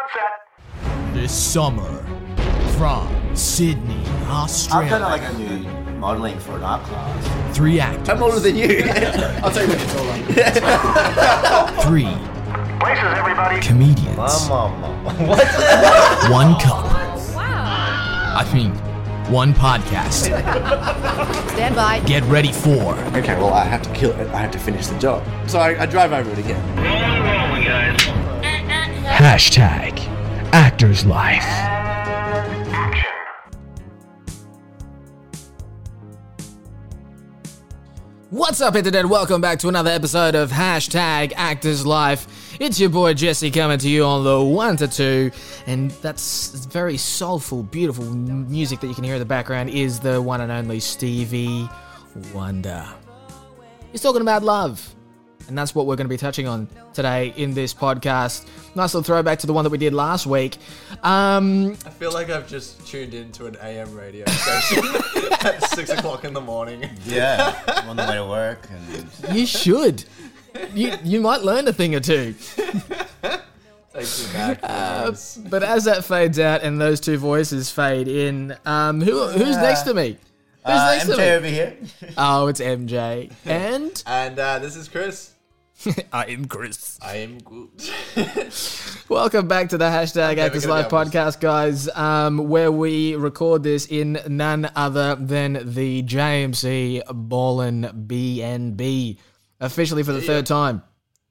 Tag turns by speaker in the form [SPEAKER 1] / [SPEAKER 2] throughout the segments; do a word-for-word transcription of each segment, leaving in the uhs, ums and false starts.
[SPEAKER 1] set.
[SPEAKER 2] This summer, from Sydney, Australia.
[SPEAKER 3] I've done like a new modelling for an art class.
[SPEAKER 2] Three actors.
[SPEAKER 3] I'm older than you.
[SPEAKER 4] I'll tell you when you're taller.
[SPEAKER 2] Three
[SPEAKER 1] Places, everybody.
[SPEAKER 2] comedians.
[SPEAKER 3] Mama. What?
[SPEAKER 2] One cup.
[SPEAKER 5] Wow.
[SPEAKER 2] I mean, one podcast.
[SPEAKER 5] Stand by.
[SPEAKER 2] Get ready for
[SPEAKER 4] Okay, well, I have to kill it. I have to finish the job. So I, I drive over it again.
[SPEAKER 1] Rolling, rolling, guys.
[SPEAKER 2] hashtag Actors Life.
[SPEAKER 1] Action.
[SPEAKER 2] What's up, Internet? Welcome back to another episode of Hashtag Actors Life. It's your boy Jesse coming to you on the one to two, and that's very soulful, beautiful music that you can hear in the background is the one and only Stevie Wonder. He's talking about love, and that's what we're going to be touching on today in this podcast. Nice little throwback to the one that we did last week. Um,
[SPEAKER 6] I feel like I've just tuned into an A M radio station at six o'clock in the morning.
[SPEAKER 3] Yeah, I'm on the way to work. And
[SPEAKER 2] you should. You you might learn a thing or two.
[SPEAKER 6] Takes me back.
[SPEAKER 2] Uh, but as that fades out and those two voices fade in, um, who who's next to me? Who's
[SPEAKER 3] uh,
[SPEAKER 2] next
[SPEAKER 3] M J
[SPEAKER 2] to me?
[SPEAKER 3] over here.
[SPEAKER 2] Oh, it's M J. And
[SPEAKER 6] And uh, this is Chris.
[SPEAKER 2] I am Chris.
[SPEAKER 6] I am good.
[SPEAKER 2] Welcome back to the Hashtag
[SPEAKER 6] never
[SPEAKER 2] Actors
[SPEAKER 6] gonna
[SPEAKER 2] Live
[SPEAKER 6] be able to-
[SPEAKER 2] podcast, guys, um, where we record this in none other than the J M C Ballin' B and B, officially for the third time.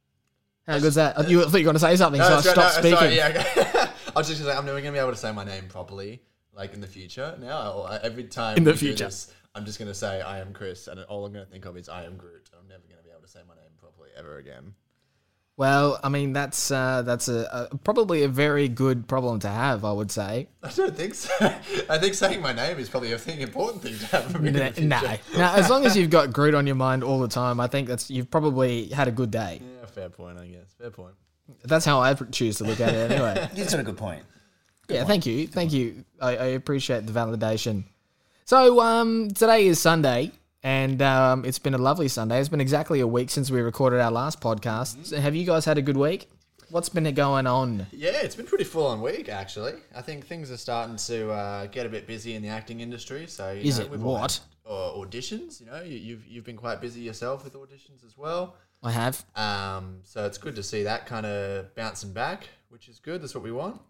[SPEAKER 2] How good's that? You thought you were going to say something, so I
[SPEAKER 6] that's right,
[SPEAKER 2] stopped
[SPEAKER 6] no,
[SPEAKER 2] speaking.
[SPEAKER 6] Sorry, yeah, okay. I was just gonna say, I'm never going to be able to say my name properly, like in the future now. Or every time
[SPEAKER 2] In the
[SPEAKER 6] we do
[SPEAKER 2] future.
[SPEAKER 6] this, I'm just going to say, I am Chris, and all I'm going to think of is I am Groot. I'm never going to be able to say my name properly ever again.
[SPEAKER 2] Well, I mean, that's uh, that's a, a probably a very good problem to have, I would say.
[SPEAKER 6] I don't think so. I think saying my name is probably a thing, important thing to have for me in the future.
[SPEAKER 2] No, no. As long as you've got Groot on your mind all the time, I think that's you've probably had a good day.
[SPEAKER 6] Yeah, fair point, I guess. Fair point.
[SPEAKER 2] That's how I choose to look at it, anyway.
[SPEAKER 3] He's got a good point.
[SPEAKER 2] Yeah, thank you, thank you. I, I appreciate the validation. So, um, today is Sunday, and um, it's been a lovely Sunday. It's been exactly a week since we recorded our last podcast.
[SPEAKER 6] Mm-hmm.
[SPEAKER 2] So have you guys had a good week? What's been going on?
[SPEAKER 6] Yeah, it's been pretty full on week actually. I think things are starting to uh, get a bit busy in the acting industry. So you
[SPEAKER 2] Is
[SPEAKER 6] know,
[SPEAKER 2] it
[SPEAKER 6] we've all
[SPEAKER 2] what?
[SPEAKER 6] had, uh, auditions? You know, you, you've you've been quite busy yourself with auditions as well.
[SPEAKER 2] I have.
[SPEAKER 6] Um, so it's good to see that kind of bouncing back, which is good. That's what we want.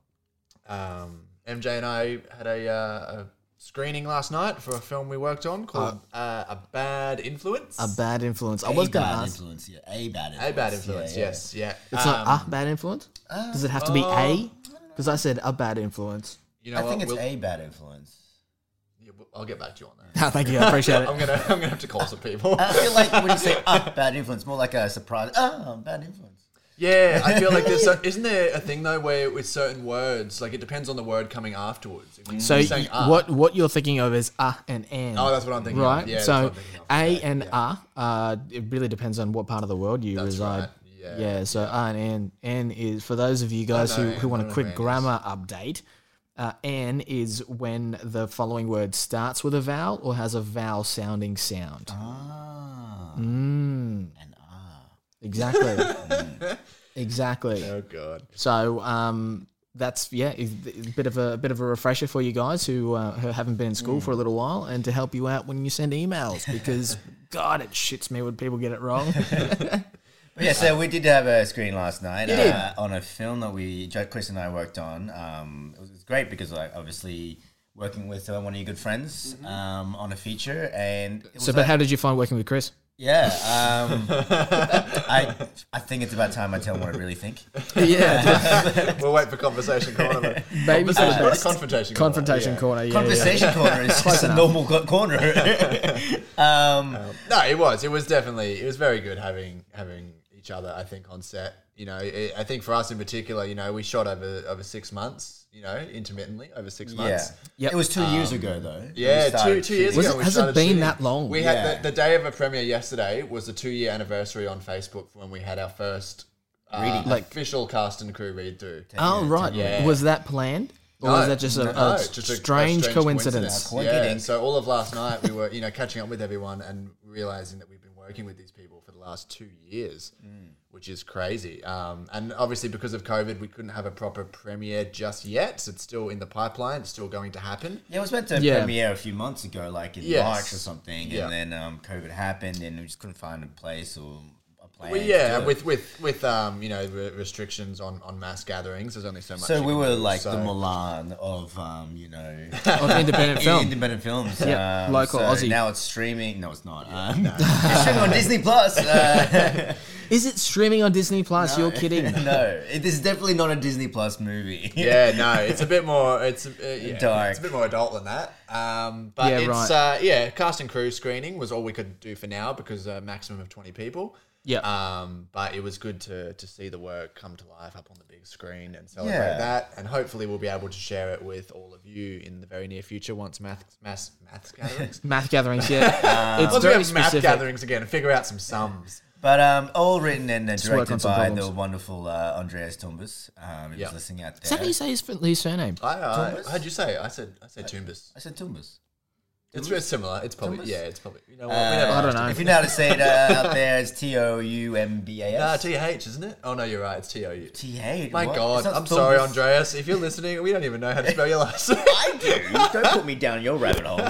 [SPEAKER 6] Um, M J and I had a, uh, a screening last night for a film we worked on called uh, A Bad Influence.
[SPEAKER 2] A bad influence. I
[SPEAKER 3] A
[SPEAKER 2] was going to
[SPEAKER 3] bad
[SPEAKER 2] ask.
[SPEAKER 3] influence. Yeah. A bad influence.
[SPEAKER 6] A Bad Influence,
[SPEAKER 3] Yeah, yeah.
[SPEAKER 6] yes. Yeah.
[SPEAKER 2] It's
[SPEAKER 6] Um,
[SPEAKER 2] not a bad influence? Does it have to be a? Because I said a bad influence.
[SPEAKER 6] You know
[SPEAKER 3] I
[SPEAKER 6] what?
[SPEAKER 3] think it's
[SPEAKER 6] We'll-
[SPEAKER 3] a bad influence.
[SPEAKER 6] yeah, we'll- I'll get back to you on that.
[SPEAKER 2] Oh, thank you. I appreciate
[SPEAKER 6] I'm
[SPEAKER 2] it.
[SPEAKER 6] gonna I'm gonna have to call some people.
[SPEAKER 3] I feel like when you say ah, bad influence, more like a surprise. Ah, bad influence.
[SPEAKER 6] Yeah, I feel like there's so, isn't there a thing though where with certain words, like it depends on the word coming afterwards. If you-
[SPEAKER 2] So
[SPEAKER 6] you're saying
[SPEAKER 2] y-
[SPEAKER 6] ah,
[SPEAKER 2] what what you're thinking of is ah and an.
[SPEAKER 6] Oh, that's what I'm thinking of.
[SPEAKER 2] Right.
[SPEAKER 6] Yeah, that's
[SPEAKER 2] so
[SPEAKER 6] what I'm thinking of.
[SPEAKER 2] a
[SPEAKER 6] Okay,
[SPEAKER 2] and
[SPEAKER 6] yeah.
[SPEAKER 2] ah, uh, it really depends on what part of the world you
[SPEAKER 6] That's
[SPEAKER 2] reside.
[SPEAKER 6] right, yeah,
[SPEAKER 2] So ah and an. An is for those of you guys
[SPEAKER 6] know
[SPEAKER 2] who,
[SPEAKER 6] an,
[SPEAKER 2] who want
[SPEAKER 6] I
[SPEAKER 2] a
[SPEAKER 6] don't know
[SPEAKER 2] quick
[SPEAKER 6] what an
[SPEAKER 2] grammar update. Uh, an is when the following word starts with a vowel or has a vowel sounding sound.
[SPEAKER 3] Ah.
[SPEAKER 2] Mm,
[SPEAKER 3] And ah.
[SPEAKER 2] exactly. Exactly.
[SPEAKER 6] Oh god.
[SPEAKER 2] So um, that's yeah, a bit of a, a bit of a refresher for you guys who, uh, who haven't been in school for a little while, and to help you out when you send emails because God, it shits me when people get it wrong.
[SPEAKER 3] But yeah, so we did have a screen last night
[SPEAKER 2] You
[SPEAKER 3] uh, on a film that we, Jo- Chris and I worked on. Um, it, was, it was great because, like, obviously working with uh, one of your good friends um, on a feature, and it was
[SPEAKER 2] So, but
[SPEAKER 3] like-
[SPEAKER 2] how did you find working with Chris?
[SPEAKER 3] yeah, um, I I think it's about time I tell him what I really think.
[SPEAKER 2] Yeah,
[SPEAKER 6] We'll wait for conversation corner. then.
[SPEAKER 2] baby,
[SPEAKER 6] Conversation,
[SPEAKER 2] uh,
[SPEAKER 6] not a confrontation. corner,
[SPEAKER 2] confrontation
[SPEAKER 6] yeah.
[SPEAKER 2] corner. Yeah,
[SPEAKER 3] Conversation corner is just a
[SPEAKER 2] enough.
[SPEAKER 3] normal co- corner. um,
[SPEAKER 6] No, it was. It was definitely. It was very good having having each other. I think on set. You know, it, I think for us in particular, you know, we shot over over six months. You know, intermittently over six
[SPEAKER 3] yeah,
[SPEAKER 6] months.
[SPEAKER 2] Yep.
[SPEAKER 3] it was two years ago though. that we
[SPEAKER 6] Yeah,
[SPEAKER 3] started
[SPEAKER 6] two two years
[SPEAKER 3] shooting.
[SPEAKER 2] Was
[SPEAKER 6] ago.
[SPEAKER 2] it-
[SPEAKER 6] we
[SPEAKER 2] has it
[SPEAKER 6] started
[SPEAKER 2] been
[SPEAKER 6] shooting.
[SPEAKER 2] that long?
[SPEAKER 6] We
[SPEAKER 3] Yeah.
[SPEAKER 6] had the, the day of a premiere yesterday was the two year anniversary on Facebook when we had our first uh,
[SPEAKER 3] Reading.
[SPEAKER 2] Like-
[SPEAKER 6] official cast and crew read through.
[SPEAKER 2] Oh, right.
[SPEAKER 6] Yeah.
[SPEAKER 2] Was that planned? Or
[SPEAKER 6] No,
[SPEAKER 2] was that just a,
[SPEAKER 6] no,
[SPEAKER 2] a
[SPEAKER 6] just a- a
[SPEAKER 2] strange,
[SPEAKER 6] strange
[SPEAKER 2] coincidence?
[SPEAKER 3] coincidence.
[SPEAKER 6] Yeah, so all of last night we were, you know, catching up with everyone and realizing that we've been working working with these people for the last two years, mm. which is crazy. Um, and obviously because of COVID, we couldn't have a proper premiere just yet. So it's still in the pipeline. It's still going to happen.
[SPEAKER 3] Yeah, it was meant to
[SPEAKER 2] Yeah.
[SPEAKER 3] premiere a few months ago, like in
[SPEAKER 6] Yes.
[SPEAKER 3] March or something,
[SPEAKER 6] Yeah.
[SPEAKER 3] and then um, COVID happened, and we just couldn't find a place or a plan.
[SPEAKER 6] Well,
[SPEAKER 3] to
[SPEAKER 6] yeah,
[SPEAKER 3] do it.
[SPEAKER 6] with with with um, you know, re- restrictions on, on mass gatherings. There's only so much.
[SPEAKER 3] So
[SPEAKER 6] you
[SPEAKER 3] we
[SPEAKER 6] can
[SPEAKER 3] were
[SPEAKER 6] do,
[SPEAKER 3] like
[SPEAKER 6] so-
[SPEAKER 3] the Milan of, um, you know,
[SPEAKER 2] Of independent film.
[SPEAKER 3] independent films.
[SPEAKER 2] Yeah,
[SPEAKER 3] um,
[SPEAKER 2] local
[SPEAKER 3] so
[SPEAKER 2] Aussie.
[SPEAKER 3] Now it's streaming. No, it's not. Um, It's streaming on Disney Plus. Uh,
[SPEAKER 2] Is it streaming on Disney Plus? You're kidding.
[SPEAKER 3] no, it is definitely not a Disney Plus movie.
[SPEAKER 6] Yeah, no, it's a bit more. It's a, uh, yeah,
[SPEAKER 3] Dark.
[SPEAKER 6] It's a bit more adult than that. Um, but
[SPEAKER 2] Yeah,
[SPEAKER 6] it's
[SPEAKER 2] right.
[SPEAKER 6] uh, yeah, cast and crew screening was all we could do for now because uh, maximum of twenty people.
[SPEAKER 2] Yeah.
[SPEAKER 6] Um, but it was good to to see the work come to life up on the big screen and celebrate
[SPEAKER 3] Yeah.
[SPEAKER 6] that. And hopefully we'll be able to share it with all of you in the very near future once math mass maths gatherings.
[SPEAKER 2] Math gatherings, yeah. it's
[SPEAKER 6] Once we
[SPEAKER 2] very
[SPEAKER 6] have math
[SPEAKER 2] specific.
[SPEAKER 6] gatherings again and figure out some sums.
[SPEAKER 3] But um, all written and uh,
[SPEAKER 2] work on
[SPEAKER 3] directed
[SPEAKER 2] some
[SPEAKER 3] by
[SPEAKER 2] problems.
[SPEAKER 3] the wonderful uh, Andreas Tumbas. Um, he
[SPEAKER 6] Yeah.
[SPEAKER 3] was listening out there.
[SPEAKER 2] Is that how you say his, his surname?
[SPEAKER 6] I, uh,
[SPEAKER 3] Tumbas?
[SPEAKER 6] how'd you say it? I said I said Tumbas.
[SPEAKER 3] I said Tumbas.
[SPEAKER 6] It's very similar. It's probably
[SPEAKER 3] Tumbas?
[SPEAKER 6] yeah. It's probably you know what,
[SPEAKER 3] Uh,
[SPEAKER 6] we never
[SPEAKER 2] I don't
[SPEAKER 6] asked
[SPEAKER 2] know.
[SPEAKER 6] him.
[SPEAKER 3] If you know how to say it uh, out there, it's T O U M B A
[SPEAKER 6] Nah,
[SPEAKER 3] S.
[SPEAKER 6] T H, isn't it? Oh no, you're right. It's T O U.
[SPEAKER 3] T H.
[SPEAKER 6] My
[SPEAKER 3] what?
[SPEAKER 6] God,
[SPEAKER 3] It's not
[SPEAKER 6] I'm sorry,
[SPEAKER 3] Tumbas.
[SPEAKER 6] Andreas. If you're listening, we don't even know how to spell your last name.
[SPEAKER 3] I do. Don't put me down your rabbit hole.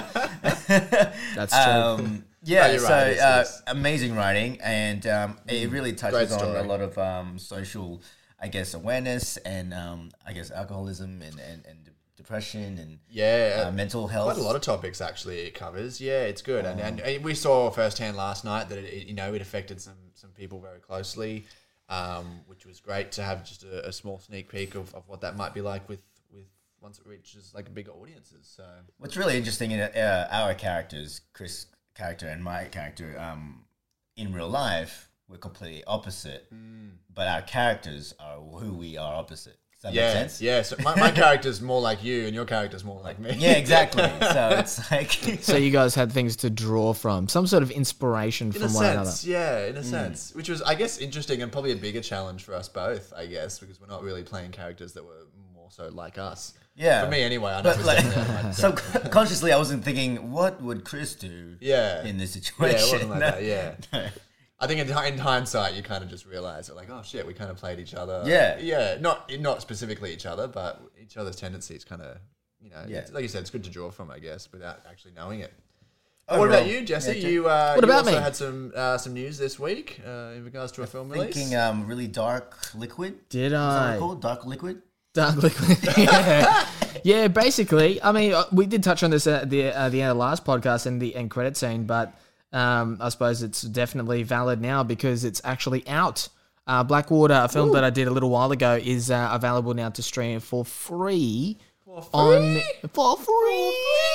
[SPEAKER 2] That's true.
[SPEAKER 3] Um, yeah,
[SPEAKER 6] No, you're
[SPEAKER 3] so
[SPEAKER 6] right, it is,
[SPEAKER 3] uh,
[SPEAKER 6] it is.
[SPEAKER 3] amazing writing, and um, it really touches on
[SPEAKER 6] story.
[SPEAKER 3] a lot of um, social, I guess, awareness and um, I guess alcoholism and, and, and de- depression and
[SPEAKER 6] Yeah,
[SPEAKER 3] uh, mental health.
[SPEAKER 6] quite a lot of topics actually it covers. Yeah, it's good, and, and and we saw firsthand last night that it, it, you know it affected some some people very closely, um, which was great to have just a, a small sneak peek of, of what that might be like with with once it reaches like bigger audiences. So
[SPEAKER 3] What's really interesting in uh, our characters, Chris' character and my character, um, in real life, we're completely opposite, but our characters are who we are opposite. Does that
[SPEAKER 6] yeah,
[SPEAKER 3] make sense?
[SPEAKER 6] yeah. So my, my character's more like you, and your character's more like me.
[SPEAKER 3] Yeah, exactly. So it's like
[SPEAKER 2] So you guys had things to draw from, some sort of inspiration
[SPEAKER 6] In
[SPEAKER 2] from
[SPEAKER 6] a
[SPEAKER 2] one
[SPEAKER 6] sense,
[SPEAKER 2] another.
[SPEAKER 6] yeah, in a sense, which was, I guess, interesting and probably a bigger challenge for us both, I guess, because we're not really playing characters that were more so like us.
[SPEAKER 3] Yeah.
[SPEAKER 6] For me, anyway. I
[SPEAKER 3] But
[SPEAKER 6] never
[SPEAKER 3] like,
[SPEAKER 6] said that, but,
[SPEAKER 3] subconsciously, I wasn't thinking, what would Chris do?
[SPEAKER 6] Yeah.
[SPEAKER 3] in this
[SPEAKER 6] yeah,
[SPEAKER 3] situation?
[SPEAKER 6] it wasn't like
[SPEAKER 3] No.
[SPEAKER 6] that. Yeah. I think in, in hindsight, you kind of just realize that, like, oh shit, we kind of played each other.
[SPEAKER 3] Yeah.
[SPEAKER 6] yeah, not not specifically each other, but each other's tendencies, kind of, you know,
[SPEAKER 3] Yeah.
[SPEAKER 6] it's- like you said, it's good to draw from, I guess, without actually knowing it.
[SPEAKER 3] Overall,
[SPEAKER 6] what about you, Jesse?
[SPEAKER 3] yeah,
[SPEAKER 6] you uh,
[SPEAKER 2] What
[SPEAKER 6] you
[SPEAKER 2] about
[SPEAKER 6] also
[SPEAKER 2] me?
[SPEAKER 6] had some uh, some news this week uh, in regards to a film release.
[SPEAKER 3] Thinking um, really dark liquid.
[SPEAKER 2] Did
[SPEAKER 3] Is that what
[SPEAKER 2] I?
[SPEAKER 3] it's called? Dark liquid?
[SPEAKER 2] Dark liquid. yeah. yeah, basically. I mean, uh, we did touch on this at the uh, the end of the last podcast and the end credit scene, but um, I suppose it's definitely valid now because it's actually out. Uh, Blackwater, a film that I did a little while ago, is uh, available now to stream for free, on for free.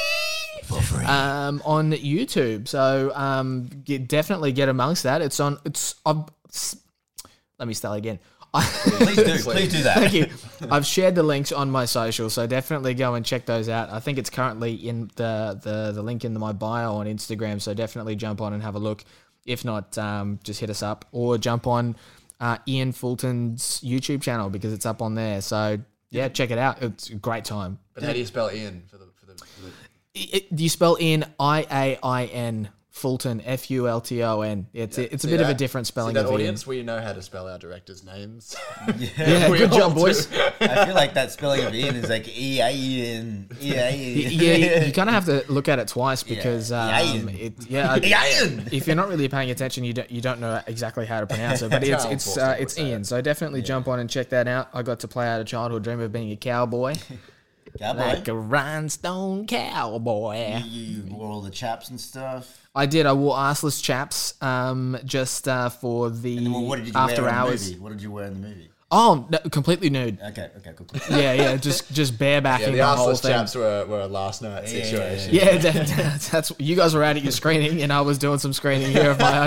[SPEAKER 2] For free. Um, on YouTube, so um, get, definitely get amongst that. It's on. It's. Um, s- let me start again.
[SPEAKER 3] Please do. Please do that.
[SPEAKER 2] Thank you. I've shared the links on my social, so definitely go and check those out. I think it's currently in the the, the link in my bio on Instagram, so definitely jump on and have a look. If not, um, just hit us up or jump on uh, Ian Fulton's YouTube channel because it's up on there. So yeah, check it out. It's a great time.
[SPEAKER 6] But how do you spell Ian for the for the? For the
[SPEAKER 2] It, you spell Ian I A I N Fulton F U L T O N. It's it's a
[SPEAKER 6] See
[SPEAKER 2] bit of a
[SPEAKER 6] that?
[SPEAKER 2] different spelling
[SPEAKER 6] See that
[SPEAKER 2] of Ian.
[SPEAKER 6] audience, we know how to spell our directors' names.
[SPEAKER 2] Yeah,
[SPEAKER 6] We
[SPEAKER 2] good
[SPEAKER 6] all
[SPEAKER 2] job,
[SPEAKER 6] do.
[SPEAKER 2] boys.
[SPEAKER 3] I feel like that spelling of Ian is like E A N. E A N.
[SPEAKER 2] Yeah, you, you kind of have to look at it twice because
[SPEAKER 3] Yeah.
[SPEAKER 2] um,
[SPEAKER 3] Ian.
[SPEAKER 2] it, yeah, I-
[SPEAKER 3] Ian.
[SPEAKER 2] if you're not really paying attention, you don't you don't know exactly how to pronounce it. But it's
[SPEAKER 6] Charles
[SPEAKER 2] it's
[SPEAKER 6] Forster
[SPEAKER 2] uh,
[SPEAKER 6] would
[SPEAKER 2] it's
[SPEAKER 6] say
[SPEAKER 2] Ian. So definitely jump on and check that out. I got to play out a childhood dream of being a cowboy,
[SPEAKER 3] Cowboy.
[SPEAKER 2] like a rhinestone cowboy.
[SPEAKER 3] You, you wore all the chaps and stuff.
[SPEAKER 2] I did. I wore arseless chaps um, just uh, for the
[SPEAKER 3] Well, what did you
[SPEAKER 2] after
[SPEAKER 3] wear in
[SPEAKER 2] hours.
[SPEAKER 3] the movie? What did you wear in the movie?
[SPEAKER 2] Oh, no, completely nude.
[SPEAKER 3] Okay, okay, cool, cool.
[SPEAKER 2] Yeah, yeah, just just barebacking
[SPEAKER 6] Yeah, the
[SPEAKER 2] the whole
[SPEAKER 6] arseless
[SPEAKER 2] thing.
[SPEAKER 6] chaps were, were a last night
[SPEAKER 3] Yeah,
[SPEAKER 6] situation.
[SPEAKER 2] Yeah, that, that's you guys were out at your screening, and I was doing some screening here of my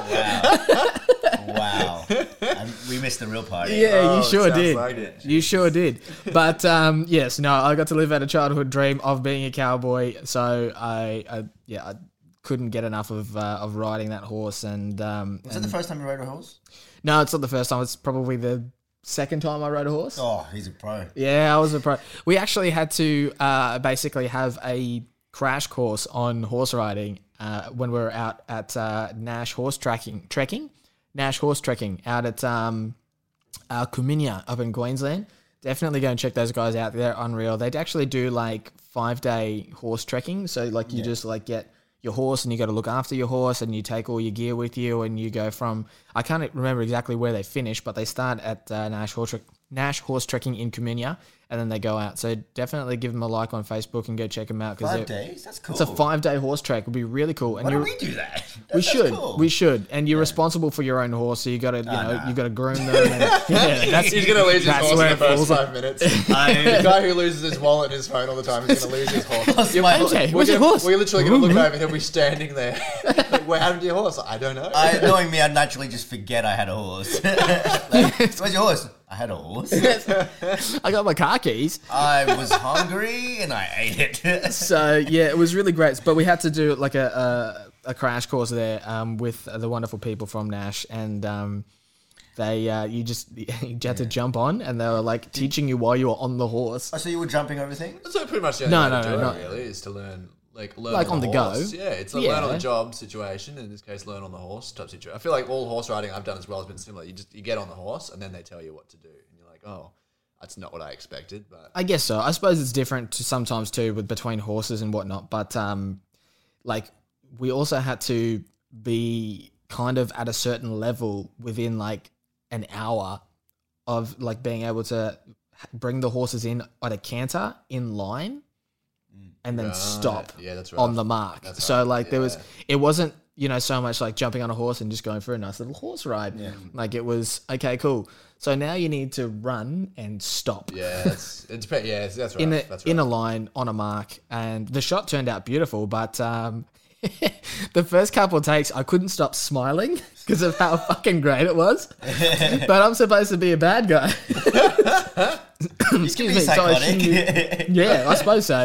[SPEAKER 2] own.
[SPEAKER 3] Wow. Wow. And we missed the real party.
[SPEAKER 2] Yeah,
[SPEAKER 6] Oh,
[SPEAKER 2] you
[SPEAKER 6] it
[SPEAKER 2] sure
[SPEAKER 6] sounds
[SPEAKER 2] did.
[SPEAKER 6] like it.
[SPEAKER 2] You sure did. But um, yes, no, I got to live out a childhood dream of being a cowboy. So I, I yeah, I couldn't get enough of uh, of riding that horse. And um,
[SPEAKER 3] Was that the first time you rode a horse?
[SPEAKER 2] no, it's not the first time. It's probably the second time I rode a horse.
[SPEAKER 3] Oh, he's a pro.
[SPEAKER 2] Yeah, I was a pro. We actually had to uh, basically have a crash course on horse riding uh, when we were out at uh, Nash Horse Tracking Trekking, Nash Horse Trekking out at um, uh, Kuminia up in Queensland. Definitely go and check those guys out. They're unreal. They actually do like five day horse trekking. So like you yeah. just like get your horse and you got to look after your horse and you take all your gear with you and you go from, I can't remember exactly where they finish, but they start at uh, Nash Horse Nash Horse Trekking in Kuminia and then they go out. So definitely give them a like on Facebook and go check them out.
[SPEAKER 3] Five days? That's cool.
[SPEAKER 2] It's a five day horse trek. It'll be really cool. And
[SPEAKER 3] Why don't we do that?
[SPEAKER 2] We
[SPEAKER 3] That's
[SPEAKER 2] should.
[SPEAKER 3] cool.
[SPEAKER 2] We should. And you're yeah. responsible for your own horse, so you got to, you
[SPEAKER 3] oh,
[SPEAKER 2] know,
[SPEAKER 3] nah.
[SPEAKER 2] you got to groom them. And, yeah, that's,
[SPEAKER 6] He's gonna lose his
[SPEAKER 2] that's
[SPEAKER 6] horse in
[SPEAKER 2] where
[SPEAKER 6] the
[SPEAKER 2] it
[SPEAKER 6] first
[SPEAKER 2] falls.
[SPEAKER 6] five minutes. I, the guy who loses his wallet and his phone all the time is gonna lose his horse.
[SPEAKER 3] My
[SPEAKER 2] M J,
[SPEAKER 6] We're,
[SPEAKER 2] where's your
[SPEAKER 6] gonna,
[SPEAKER 2] horse?
[SPEAKER 6] we're literally gonna look over and he'll be standing there. Like, what happened to your horse? I don't know.
[SPEAKER 3] I, knowing me, I'd naturally just forget I had a horse. Like, where's your horse? I had a horse.
[SPEAKER 2] I got my car keys.
[SPEAKER 3] I was hungry and I ate it.
[SPEAKER 2] So yeah, it was really great. But we had to do like a a, a crash course there um, with the wonderful people from Nash, and um, they uh, you just you had yeah. to jump on, and they were like teaching you while you were on the horse.
[SPEAKER 3] Oh, so you were jumping over things?
[SPEAKER 6] So pretty much the
[SPEAKER 2] no,
[SPEAKER 6] only
[SPEAKER 2] no,
[SPEAKER 6] way to
[SPEAKER 2] no,
[SPEAKER 6] do
[SPEAKER 2] no,
[SPEAKER 6] it really is to learn. Like learn
[SPEAKER 2] like
[SPEAKER 6] on,
[SPEAKER 2] on
[SPEAKER 6] the,
[SPEAKER 2] the
[SPEAKER 6] horse.
[SPEAKER 2] go.
[SPEAKER 6] Yeah, it's a
[SPEAKER 2] yeah.
[SPEAKER 6] learn on the job situation. In this case, learn on the horse type situation. I feel like all horse riding I've done as well has been similar. You just you get on the horse and then they tell you what to do, and you're like, oh, that's not what I expected. But
[SPEAKER 2] I guess so. I suppose it's different to sometimes too with between horses and whatnot. But um, like we also had to be kind of at a certain level within like an hour of like being able to bring the horses in at a canter in line. And then
[SPEAKER 6] right.
[SPEAKER 2] stop
[SPEAKER 6] yeah, that's right.
[SPEAKER 2] on the mark.
[SPEAKER 6] That's
[SPEAKER 2] so
[SPEAKER 6] right.
[SPEAKER 2] like
[SPEAKER 6] yeah.
[SPEAKER 2] there was, it wasn't, you know, so much like jumping on a horse and just going for a nice little horse ride.
[SPEAKER 3] Yeah.
[SPEAKER 2] Like it was, okay, cool. So now you need to run and stop.
[SPEAKER 6] Yeah, it's, it depends. Yeah, that's right.
[SPEAKER 2] In a,
[SPEAKER 6] that's right.
[SPEAKER 2] in a line on a mark. And the shot turned out beautiful, but um, the first couple of takes, I couldn't stop smiling because of how fucking great it was. But I'm supposed to be a bad guy. Excuse me. So I shouldn't- yeah, I suppose so.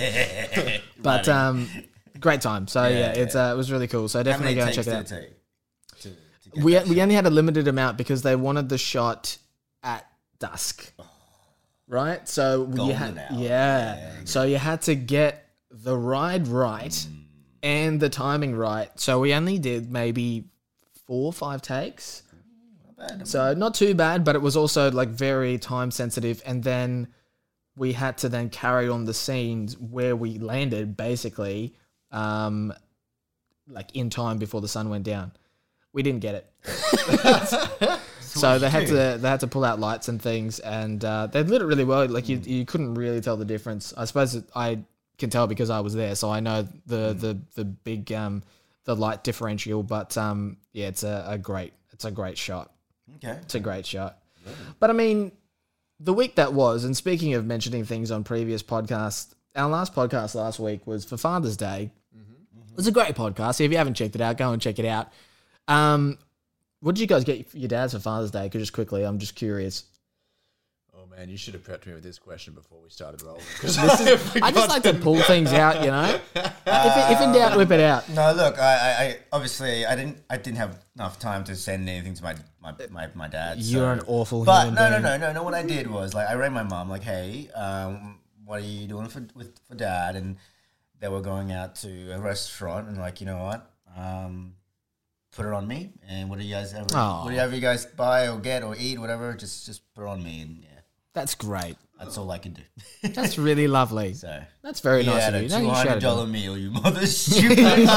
[SPEAKER 2] But um, great time. So yeah,
[SPEAKER 3] Yeah,
[SPEAKER 2] it's uh, it was really cool. So
[SPEAKER 3] How
[SPEAKER 2] definitely
[SPEAKER 3] many
[SPEAKER 2] go and check
[SPEAKER 3] takes
[SPEAKER 2] it
[SPEAKER 3] did
[SPEAKER 2] out.
[SPEAKER 3] it take to, to get
[SPEAKER 2] We
[SPEAKER 3] that
[SPEAKER 2] we
[SPEAKER 3] shot?
[SPEAKER 2] only had a limited amount because they wanted the shot at dusk, right? So you
[SPEAKER 3] Golden
[SPEAKER 2] had
[SPEAKER 3] hour.
[SPEAKER 2] yeah.
[SPEAKER 3] Yeah,
[SPEAKER 2] So you had to get the ride right and the timing right. So we only did maybe four or five takes.
[SPEAKER 3] Bad.
[SPEAKER 2] So not too bad, but it was also like very time sensitive. And then we had to then carry on the scenes where we landed basically, um, like in time before the sun went down. We didn't get it. So they had to they had to pull out lights and things, and uh, they lit it really well. Like you you couldn't really tell the difference. I suppose it, I can tell because I was there, so I know the the the big um the light differential. But um yeah, it's a, a great it's a great shot.
[SPEAKER 3] Okay.
[SPEAKER 2] It's a great shot. But I mean, the week that was, and speaking of mentioning things on previous podcasts, our last podcast last week was for Father's Day. Mm-hmm. It was a great podcast. If you haven't checked it out, go and check it out. Um, what did you guys get for your dads for Father's Day? Because just quickly, I'm just curious.
[SPEAKER 6] Oh man, you should have prepped me with this question before we started rolling. 'Cause
[SPEAKER 2] I just like to pull things out, you know. if, it, if in doubt, whip it out.
[SPEAKER 3] No, look, I, I, I obviously I didn't I didn't have enough time to send anything to my my, my, my dad.
[SPEAKER 2] You're
[SPEAKER 3] so.
[SPEAKER 2] an awful
[SPEAKER 3] But
[SPEAKER 2] human
[SPEAKER 3] no, no,
[SPEAKER 2] being.
[SPEAKER 3] no, no, no. What I did was like I rang my mom like, hey, um, what are you doing for with for dad? And they were going out to a restaurant, and like, you know what, um, put it on me. And what do you guys ever?
[SPEAKER 2] Aw.
[SPEAKER 3] Whatever you guys buy or get or eat, whatever, just just put it on me, and yeah,
[SPEAKER 2] That's great.
[SPEAKER 3] that's all I can do.
[SPEAKER 2] That's really lovely.
[SPEAKER 3] So.
[SPEAKER 2] That's very nice
[SPEAKER 3] Yeah,
[SPEAKER 2] of
[SPEAKER 3] a
[SPEAKER 2] you. No,
[SPEAKER 3] two
[SPEAKER 2] you
[SPEAKER 3] hundred
[SPEAKER 2] should
[SPEAKER 3] dollar
[SPEAKER 2] have.
[SPEAKER 3] meal, you mother stupid.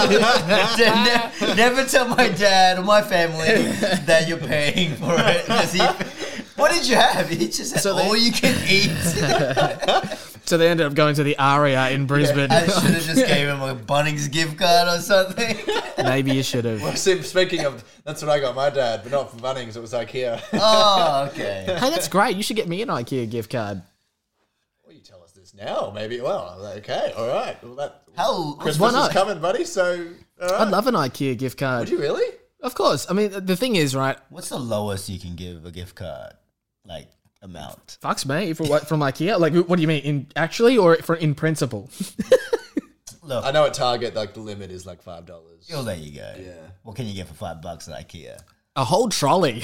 [SPEAKER 3] never, never tell my dad or my family that you're paying for it. 'Cause he, what did you have? He just had
[SPEAKER 2] So they-
[SPEAKER 3] all you can eat.
[SPEAKER 2] So they ended up going to the Aria in Brisbane.
[SPEAKER 3] I should have just gave him a Bunnings gift card or something.
[SPEAKER 2] Maybe you should have.
[SPEAKER 6] Well, see, speaking of, that's what I got my dad, but not from Bunnings. It was IKEA.
[SPEAKER 3] Oh, okay.
[SPEAKER 2] Hey, that's great. You should get me an IKEA gift card.
[SPEAKER 6] Well, you tell us this now, maybe. Well, I'm like, okay, all right. Well, that
[SPEAKER 3] How?
[SPEAKER 6] Christmas
[SPEAKER 2] Why
[SPEAKER 6] is
[SPEAKER 2] not?
[SPEAKER 6] coming, buddy. So, all right.
[SPEAKER 2] I'd love an IKEA gift card.
[SPEAKER 6] Would you really?
[SPEAKER 2] Of course. I mean, the thing is, right?
[SPEAKER 3] What's the lowest you can give a gift card? Like amount?
[SPEAKER 2] Fucks me for what from IKEA. Like, what do you mean? In actually, or for in principle?
[SPEAKER 3] Look,
[SPEAKER 6] I know at Target, like the limit is like five dollars.
[SPEAKER 3] oh, there you go.
[SPEAKER 6] Yeah.
[SPEAKER 3] What can you get for five bucks at IKEA?
[SPEAKER 2] A whole trolley.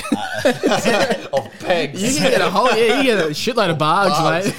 [SPEAKER 6] Of pegs.
[SPEAKER 2] You can get a whole, yeah, you get a shitload of barbs,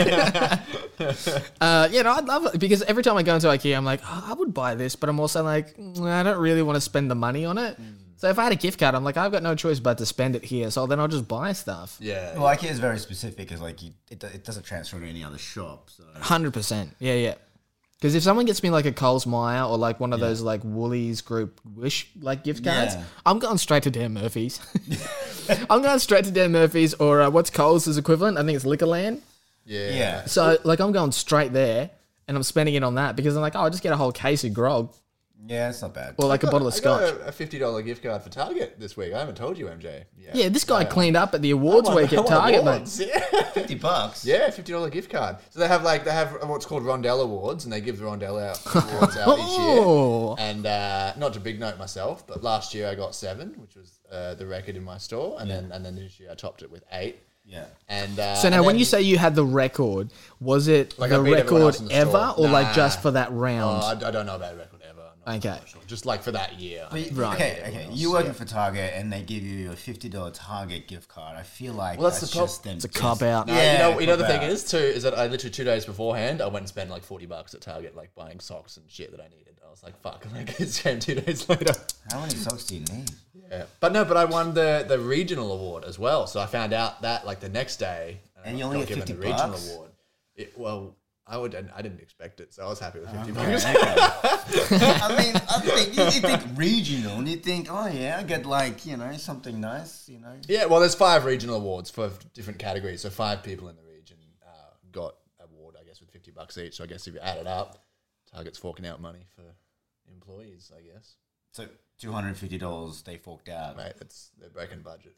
[SPEAKER 2] mate. uh, you know, I'd love it because every time I go into IKEA, I'm like, oh, I would buy this, but I'm also like, mm, I don't really want to spend the money on it. Mm. So if I had a gift card, I'm like, I've got no choice but to spend it here. So then I'll just buy stuff.
[SPEAKER 6] Yeah.
[SPEAKER 3] Well, IKEA is very specific because like you, it, it doesn't transfer to any other shop. So.
[SPEAKER 2] one hundred percent. Yeah, yeah. Because if someone gets me like a Coles Myer or like one of yeah. those like Woolies Group Wish like gift cards, yeah. I'm going straight to Dan Murphy's. I'm going straight to Dan Murphy's or uh, what's Coles' equivalent? I think it's Liquorland.
[SPEAKER 6] Yeah.
[SPEAKER 3] Yeah.
[SPEAKER 2] So like I'm going straight there and I'm spending it on that because I'm like, oh, I'll just get a whole case of grog.
[SPEAKER 3] Yeah, it's not bad.
[SPEAKER 2] Or like
[SPEAKER 6] got,
[SPEAKER 2] a bottle of
[SPEAKER 6] I
[SPEAKER 2] scotch.
[SPEAKER 6] got a, a fifty dollars gift card for Target this week. I haven't told you, M J. Yeah,
[SPEAKER 2] yeah this guy
[SPEAKER 6] yeah.
[SPEAKER 2] cleaned up at the awards
[SPEAKER 6] I won-
[SPEAKER 2] week
[SPEAKER 6] I
[SPEAKER 2] at
[SPEAKER 6] won
[SPEAKER 2] Target, mate.
[SPEAKER 6] awards. Yeah.
[SPEAKER 3] fifty bucks.
[SPEAKER 6] Yeah, fifty dollars gift card. So they have like they have what's called Rondell Awards, and they give the Rondell out, awards out each
[SPEAKER 2] Oh.
[SPEAKER 6] year. And uh, not to big note myself, but last year I got seven, which was uh, the record in my store, and then and then this year I topped it with eight.
[SPEAKER 3] Yeah.
[SPEAKER 6] And uh,
[SPEAKER 2] So now,
[SPEAKER 6] and
[SPEAKER 2] when
[SPEAKER 6] then-
[SPEAKER 2] you say you had the record, was it
[SPEAKER 6] Like I
[SPEAKER 2] the
[SPEAKER 6] beat everyone
[SPEAKER 2] record
[SPEAKER 6] else in the
[SPEAKER 2] ever,
[SPEAKER 6] store.
[SPEAKER 2] or like
[SPEAKER 6] Nah.
[SPEAKER 2] just for that round?
[SPEAKER 6] Oh, I, I don't know about record ever. I'm not
[SPEAKER 2] Okay.
[SPEAKER 6] sure. Just like for that year.
[SPEAKER 3] But,
[SPEAKER 2] Right.
[SPEAKER 3] Okay, okay. You're working for Target and they give you a fifty dollars Target gift card. I feel like
[SPEAKER 6] Well, that's
[SPEAKER 3] that's,
[SPEAKER 6] the prob-
[SPEAKER 3] just them.
[SPEAKER 2] It's a
[SPEAKER 3] just-
[SPEAKER 2] cop out.
[SPEAKER 6] No,
[SPEAKER 3] Yeah,
[SPEAKER 6] you know, you know the
[SPEAKER 3] cop
[SPEAKER 6] thing
[SPEAKER 3] out.
[SPEAKER 6] is too is that I literally two days beforehand I went and spent like forty bucks at Target, like buying socks and shit that I needed. I was like, fuck, like it's came two days later.
[SPEAKER 3] How many socks do you need?
[SPEAKER 6] Yeah, but no, but I won the the regional award as well. So I found out that like the next day,
[SPEAKER 3] And you
[SPEAKER 6] I
[SPEAKER 3] only
[SPEAKER 6] got
[SPEAKER 3] get
[SPEAKER 6] given
[SPEAKER 3] fifty
[SPEAKER 6] the regional
[SPEAKER 3] bucks?
[SPEAKER 6] award. It, well, I would I didn't expect it, so I was happy with fifty
[SPEAKER 3] Okay,
[SPEAKER 6] bucks.
[SPEAKER 3] okay. I mean, I think you, you think regional, and you think, oh yeah, I get like you know something nice, you know.
[SPEAKER 6] Yeah, well, there's five regional awards for different categories. So five people in the region uh, got an award, I guess, with fifty bucks each. So I guess if you add it up, Target's forking out money for employees, I guess.
[SPEAKER 3] So two hundred fifty dollars they forked out.
[SPEAKER 6] Mate, that's they're breaking budget.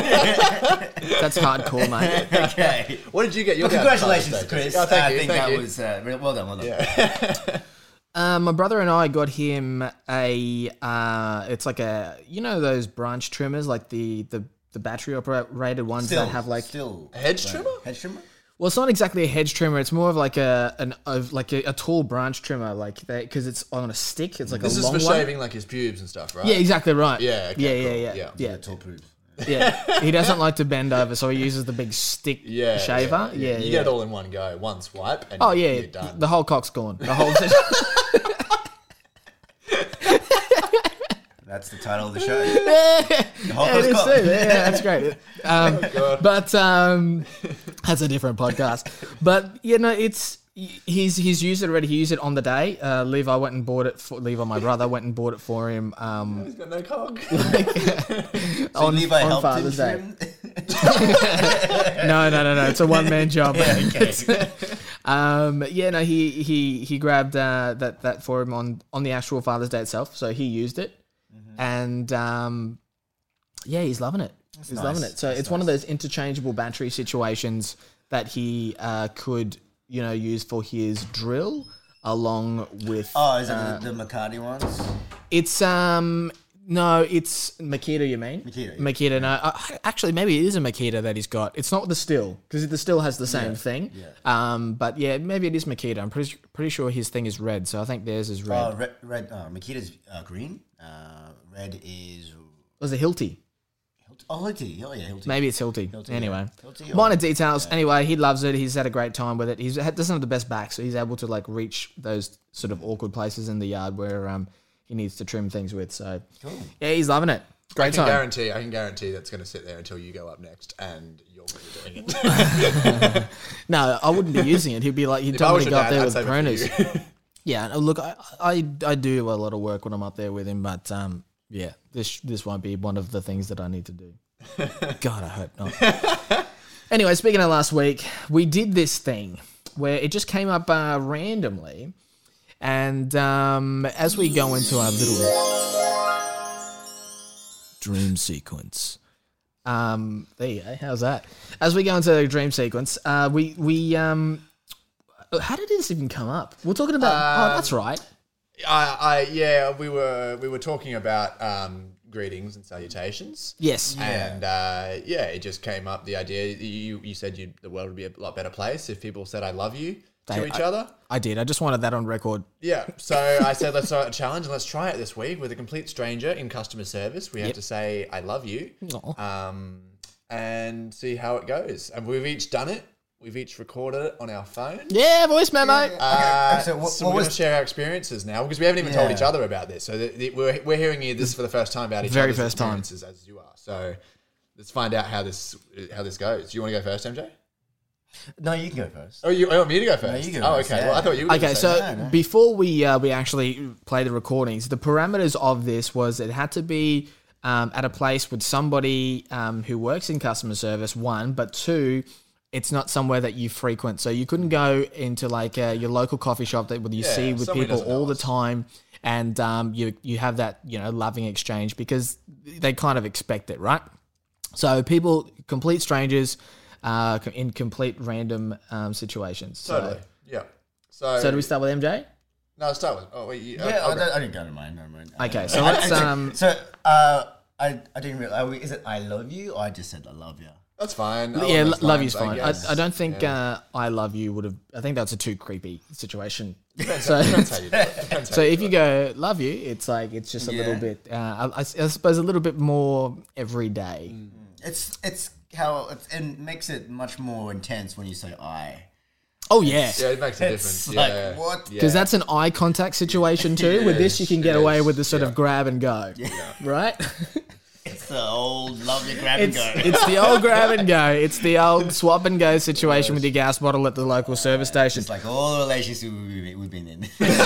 [SPEAKER 2] That's hardcore, mate.
[SPEAKER 3] Okay.
[SPEAKER 6] What did you get? Your
[SPEAKER 3] Well,
[SPEAKER 6] dad
[SPEAKER 3] congratulations,
[SPEAKER 6] Father's Day,
[SPEAKER 3] Chris.
[SPEAKER 6] Oh, thank
[SPEAKER 3] I
[SPEAKER 6] you,
[SPEAKER 3] think
[SPEAKER 6] thank
[SPEAKER 3] that
[SPEAKER 6] you.
[SPEAKER 3] was uh, re- well done. Well done.
[SPEAKER 2] Uh, my brother and I got him a. Uh, it's like a you know those branch trimmers, like the the, the battery operated ones
[SPEAKER 3] Still,
[SPEAKER 2] that have like.
[SPEAKER 3] still
[SPEAKER 6] A hedge trimmer?
[SPEAKER 3] Hedge trimmer.
[SPEAKER 2] Well, it's not exactly a hedge trimmer. It's more of like a an of like a, a tall branch trimmer, like that because it's on a stick. It's like
[SPEAKER 6] This
[SPEAKER 2] a
[SPEAKER 6] is
[SPEAKER 2] long
[SPEAKER 6] for
[SPEAKER 2] one.
[SPEAKER 6] shaving like his pubes and stuff, right?
[SPEAKER 2] Yeah, exactly right.
[SPEAKER 6] Yeah, okay,
[SPEAKER 2] yeah,
[SPEAKER 6] cool.
[SPEAKER 2] yeah, yeah,
[SPEAKER 6] Yeah.
[SPEAKER 2] yeah,
[SPEAKER 3] Yeah, tall proof.
[SPEAKER 2] yeah. He doesn't like to bend over, so he uses the big stick
[SPEAKER 6] Yeah,
[SPEAKER 2] shaver.
[SPEAKER 6] Yeah,
[SPEAKER 2] Yeah, yeah.
[SPEAKER 6] You get it all in one go, one swipe, and
[SPEAKER 2] Oh yeah,
[SPEAKER 6] you're done.
[SPEAKER 2] the whole cock's gone. The whole.
[SPEAKER 3] That's the title of the show. The whole
[SPEAKER 2] Yeah, it is
[SPEAKER 3] cock.
[SPEAKER 2] too. Yeah, that's great. Um,
[SPEAKER 6] God.
[SPEAKER 2] but um, that's a different podcast. But you know, it's he's he's used it already. He used it on the day. Uh, Levi went and bought it for Levi, my brother, went and bought it for him. Um,
[SPEAKER 6] He's got no cock.
[SPEAKER 3] So
[SPEAKER 2] on,
[SPEAKER 3] Levi
[SPEAKER 2] on
[SPEAKER 3] helped
[SPEAKER 2] Father's
[SPEAKER 3] him
[SPEAKER 2] Day.
[SPEAKER 3] trim.
[SPEAKER 2] No, no, no, no. It's a one man job.
[SPEAKER 3] Okay.
[SPEAKER 2] um, yeah, no. He he he grabbed uh, that that for him on on the actual Father's Day itself. So he used it, and um, yeah, he's loving it. he's
[SPEAKER 3] nice.
[SPEAKER 2] loving it. So
[SPEAKER 3] That's
[SPEAKER 2] it's one of those interchangeable battery situations that he uh, could you know use for his drill along with.
[SPEAKER 3] Oh, is it
[SPEAKER 2] uh,
[SPEAKER 3] the, the McCarty ones?
[SPEAKER 2] It's um. No, it's Makita, you mean?
[SPEAKER 3] Makita, yeah.
[SPEAKER 2] Makita, no. Uh, actually, maybe it is a Makita that he's got. It's not the Still, because the Still has the same
[SPEAKER 3] Yeah,
[SPEAKER 2] thing.
[SPEAKER 3] yeah.
[SPEAKER 2] Um, but yeah, maybe it is Makita. I'm pretty pretty sure his thing is red, so I think theirs is red.
[SPEAKER 3] Oh, red. red uh, Makita's uh, green. Uh, red is.
[SPEAKER 2] Was it Hilti?
[SPEAKER 3] Oh, Hilti. Oh, yeah, Hilti.
[SPEAKER 2] Maybe it's Hilti.
[SPEAKER 3] Hilti,
[SPEAKER 2] anyway,
[SPEAKER 3] yeah. Hilti or-
[SPEAKER 2] minor details. Anyway, he loves it. He's had a great time with it. He doesn't have the best back, so he's able to like reach those sort of awkward places in the yard where um he needs to trim things with. So
[SPEAKER 3] Cool.
[SPEAKER 2] yeah, he's loving it.
[SPEAKER 6] I
[SPEAKER 2] Great
[SPEAKER 6] can
[SPEAKER 2] time.
[SPEAKER 6] guarantee. I can guarantee that's going to sit there until you go up next, and you're going to be doing it.
[SPEAKER 2] No, I wouldn't be using it. He'd be like, he'd
[SPEAKER 6] If I
[SPEAKER 2] tell
[SPEAKER 6] was
[SPEAKER 2] me to
[SPEAKER 6] your
[SPEAKER 2] go up
[SPEAKER 6] dad,
[SPEAKER 2] there
[SPEAKER 6] I'd
[SPEAKER 2] with
[SPEAKER 6] save
[SPEAKER 2] pruners.
[SPEAKER 6] it for you.
[SPEAKER 2] Yeah, no, look, I, I I do a lot of work when I'm up there with him, but um, yeah, this this won't be one of the things that I need to do. God, I hope not. Anyway, speaking of last week, we did this thing where it just came up uh, randomly, and um, as we go into our little dream sequence. Um, there you go. How's that? As we go into the dream sequence, uh, we we um, how did this even come up? We're talking about. oh, that's right.
[SPEAKER 6] I, I, yeah, we were we were talking about um, greetings and salutations.
[SPEAKER 2] Yes.
[SPEAKER 6] And uh, yeah, it just came up. The idea you you said you the world would be a lot better place if people said "I love you" to
[SPEAKER 2] Hey,
[SPEAKER 6] each other.
[SPEAKER 2] I did. I just wanted that on record.
[SPEAKER 6] Yeah. So I said, let's start a challenge and let's try it this week with a complete stranger in customer service. We have
[SPEAKER 2] Yep.
[SPEAKER 6] to say, I love you.
[SPEAKER 2] Aw.
[SPEAKER 6] Um, and see how it goes. And we've each done it. We've each recorded it on our phone.
[SPEAKER 2] Yeah, voice memo.
[SPEAKER 6] Uh,
[SPEAKER 3] Okay, so
[SPEAKER 6] so
[SPEAKER 3] what-
[SPEAKER 6] we're
[SPEAKER 3] what
[SPEAKER 6] going
[SPEAKER 3] was-
[SPEAKER 6] to share our experiences now because we haven't even told
[SPEAKER 3] Yeah.
[SPEAKER 6] each other about this. So the, the, we're, we're hearing you this for the first time about each
[SPEAKER 2] Very
[SPEAKER 6] other's
[SPEAKER 2] first time.
[SPEAKER 6] experiences as you are. So let's find out how this how this goes. Do you want to go first, M J?
[SPEAKER 3] No, you can go first.
[SPEAKER 6] Oh, you, oh, you want me to go first?
[SPEAKER 3] you go
[SPEAKER 6] oh,
[SPEAKER 3] first,
[SPEAKER 6] okay.
[SPEAKER 3] yeah.
[SPEAKER 6] Well, I thought you were
[SPEAKER 2] Okay,
[SPEAKER 6] gonna
[SPEAKER 2] so
[SPEAKER 6] say that.
[SPEAKER 2] before we uh, we actually play the recordings, the parameters of this was it had to be um, at a place with somebody um, who works in customer service, one, but two, it's not somewhere that you frequent. So you couldn't go into like uh, your local coffee shop that you
[SPEAKER 6] Yeah,
[SPEAKER 2] see with
[SPEAKER 6] somebody
[SPEAKER 2] people
[SPEAKER 6] doesn't know
[SPEAKER 2] all the
[SPEAKER 6] us.
[SPEAKER 2] time, and um, you you have that you know loving exchange because they kind of expect it, right? So people, complete strangers, uh, in complete random um, situations. So,
[SPEAKER 6] Totally. Yeah. So,
[SPEAKER 2] so do we start with M J?
[SPEAKER 6] No, start with. Oh, wait. You,
[SPEAKER 3] Yeah,
[SPEAKER 6] I'll
[SPEAKER 3] I,
[SPEAKER 6] go.
[SPEAKER 3] don't, I didn't go to mine. No, mine.
[SPEAKER 2] Okay, so
[SPEAKER 3] I-
[SPEAKER 2] let's,
[SPEAKER 3] I-
[SPEAKER 2] um,
[SPEAKER 3] So, uh, I, I didn't realize. Is it I love you? Or I just said I love you.
[SPEAKER 6] That's fine. I'll
[SPEAKER 2] Yeah,
[SPEAKER 6] have
[SPEAKER 2] lo-
[SPEAKER 6] those
[SPEAKER 2] love
[SPEAKER 6] lines,
[SPEAKER 2] you's fine. I,
[SPEAKER 6] guess.
[SPEAKER 2] I don't think
[SPEAKER 6] Yeah.
[SPEAKER 2] uh, I love you would have. I think that's a too creepy situation.
[SPEAKER 6] Depends
[SPEAKER 2] So,
[SPEAKER 6] depends how you do it. Depends how
[SPEAKER 2] so
[SPEAKER 6] you
[SPEAKER 2] if
[SPEAKER 6] do
[SPEAKER 2] you
[SPEAKER 6] it.
[SPEAKER 2] go love you, it's like it's just a little
[SPEAKER 3] Yeah.
[SPEAKER 2] bit. Uh, I, I s- I suppose a little bit more every day.
[SPEAKER 3] It's it's how it's, it makes it much more intense when you say I.
[SPEAKER 2] Oh yeah,
[SPEAKER 6] Yeah, it makes a
[SPEAKER 3] It's
[SPEAKER 6] difference.
[SPEAKER 3] like,
[SPEAKER 6] yeah.
[SPEAKER 3] what?
[SPEAKER 6] Yeah.
[SPEAKER 2] because that's an eye contact situation too. With this, you can get
[SPEAKER 6] Yes,
[SPEAKER 2] away
[SPEAKER 6] yes,
[SPEAKER 2] with the sort
[SPEAKER 6] yeah.
[SPEAKER 2] of grab and go, right?
[SPEAKER 3] It's the old love you grab
[SPEAKER 2] It's,
[SPEAKER 3] and go.
[SPEAKER 2] it's the old grab and go. It's the old swap and go situation with your gas bottle at the local service station.
[SPEAKER 3] It's like all the relationships we've, we've been in.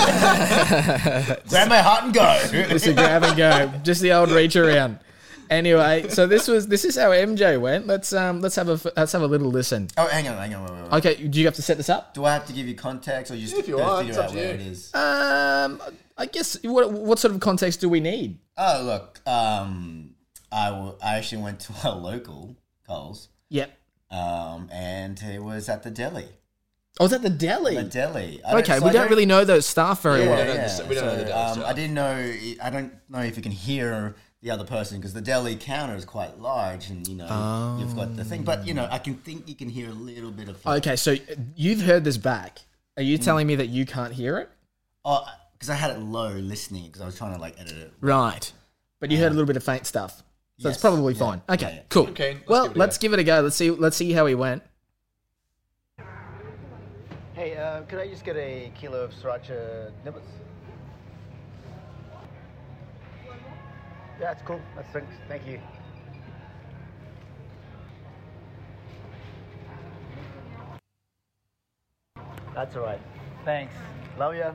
[SPEAKER 3] Grab my heart and go.
[SPEAKER 2] Just a grab and go. Just the old reach around. Anyway, so this was this is how M J went. Let's um let's have a f- let's have a little listen.
[SPEAKER 3] Oh, hang on, hang on. Wait, wait, wait.
[SPEAKER 2] Okay, do you have to set this up?
[SPEAKER 3] Do I have to give you context, or you just
[SPEAKER 6] If you
[SPEAKER 3] gotta
[SPEAKER 6] want,
[SPEAKER 3] figure
[SPEAKER 6] it's
[SPEAKER 3] out
[SPEAKER 6] up to
[SPEAKER 3] where
[SPEAKER 6] you.
[SPEAKER 3] it is?
[SPEAKER 2] Um, I guess what what sort of context do we need?
[SPEAKER 3] Oh, look. Um, I, w- I actually went to a local Coles,
[SPEAKER 2] Yep.
[SPEAKER 3] um, and it was at the deli.
[SPEAKER 2] Oh, is that the deli?
[SPEAKER 3] The deli. I
[SPEAKER 2] Okay,
[SPEAKER 3] so
[SPEAKER 2] we
[SPEAKER 3] I
[SPEAKER 2] don't really know those staff very
[SPEAKER 3] Yeah,
[SPEAKER 2] well.
[SPEAKER 6] don't know
[SPEAKER 3] yeah.
[SPEAKER 6] the- we don't know the deli
[SPEAKER 3] um,
[SPEAKER 6] stuff.
[SPEAKER 3] I didn't know. I don't know if you can hear the other person because the deli counter is quite large, and you know you've got the thing. But you know, I can think you can hear a little bit of.
[SPEAKER 2] Okay, so you've heard this back. Are you telling me that you can't hear it?
[SPEAKER 3] Oh, because I had it low listening because I was trying to like edit it.
[SPEAKER 2] Right. But you heard a little bit of faint stuff. So it's
[SPEAKER 3] Yes,
[SPEAKER 2] probably
[SPEAKER 3] yeah,
[SPEAKER 2] fine. Okay,
[SPEAKER 3] yeah, yeah.
[SPEAKER 2] cool.
[SPEAKER 6] Okay, let's
[SPEAKER 2] well,
[SPEAKER 6] give it a
[SPEAKER 2] let's
[SPEAKER 6] go.
[SPEAKER 2] give it a go. Let's see let's see how he went.
[SPEAKER 7] Hey, uh, could I just get a kilo of sriracha niblets? Yeah, it's cool. That's thanks. Thank you. That's all right. Thanks. Love ya.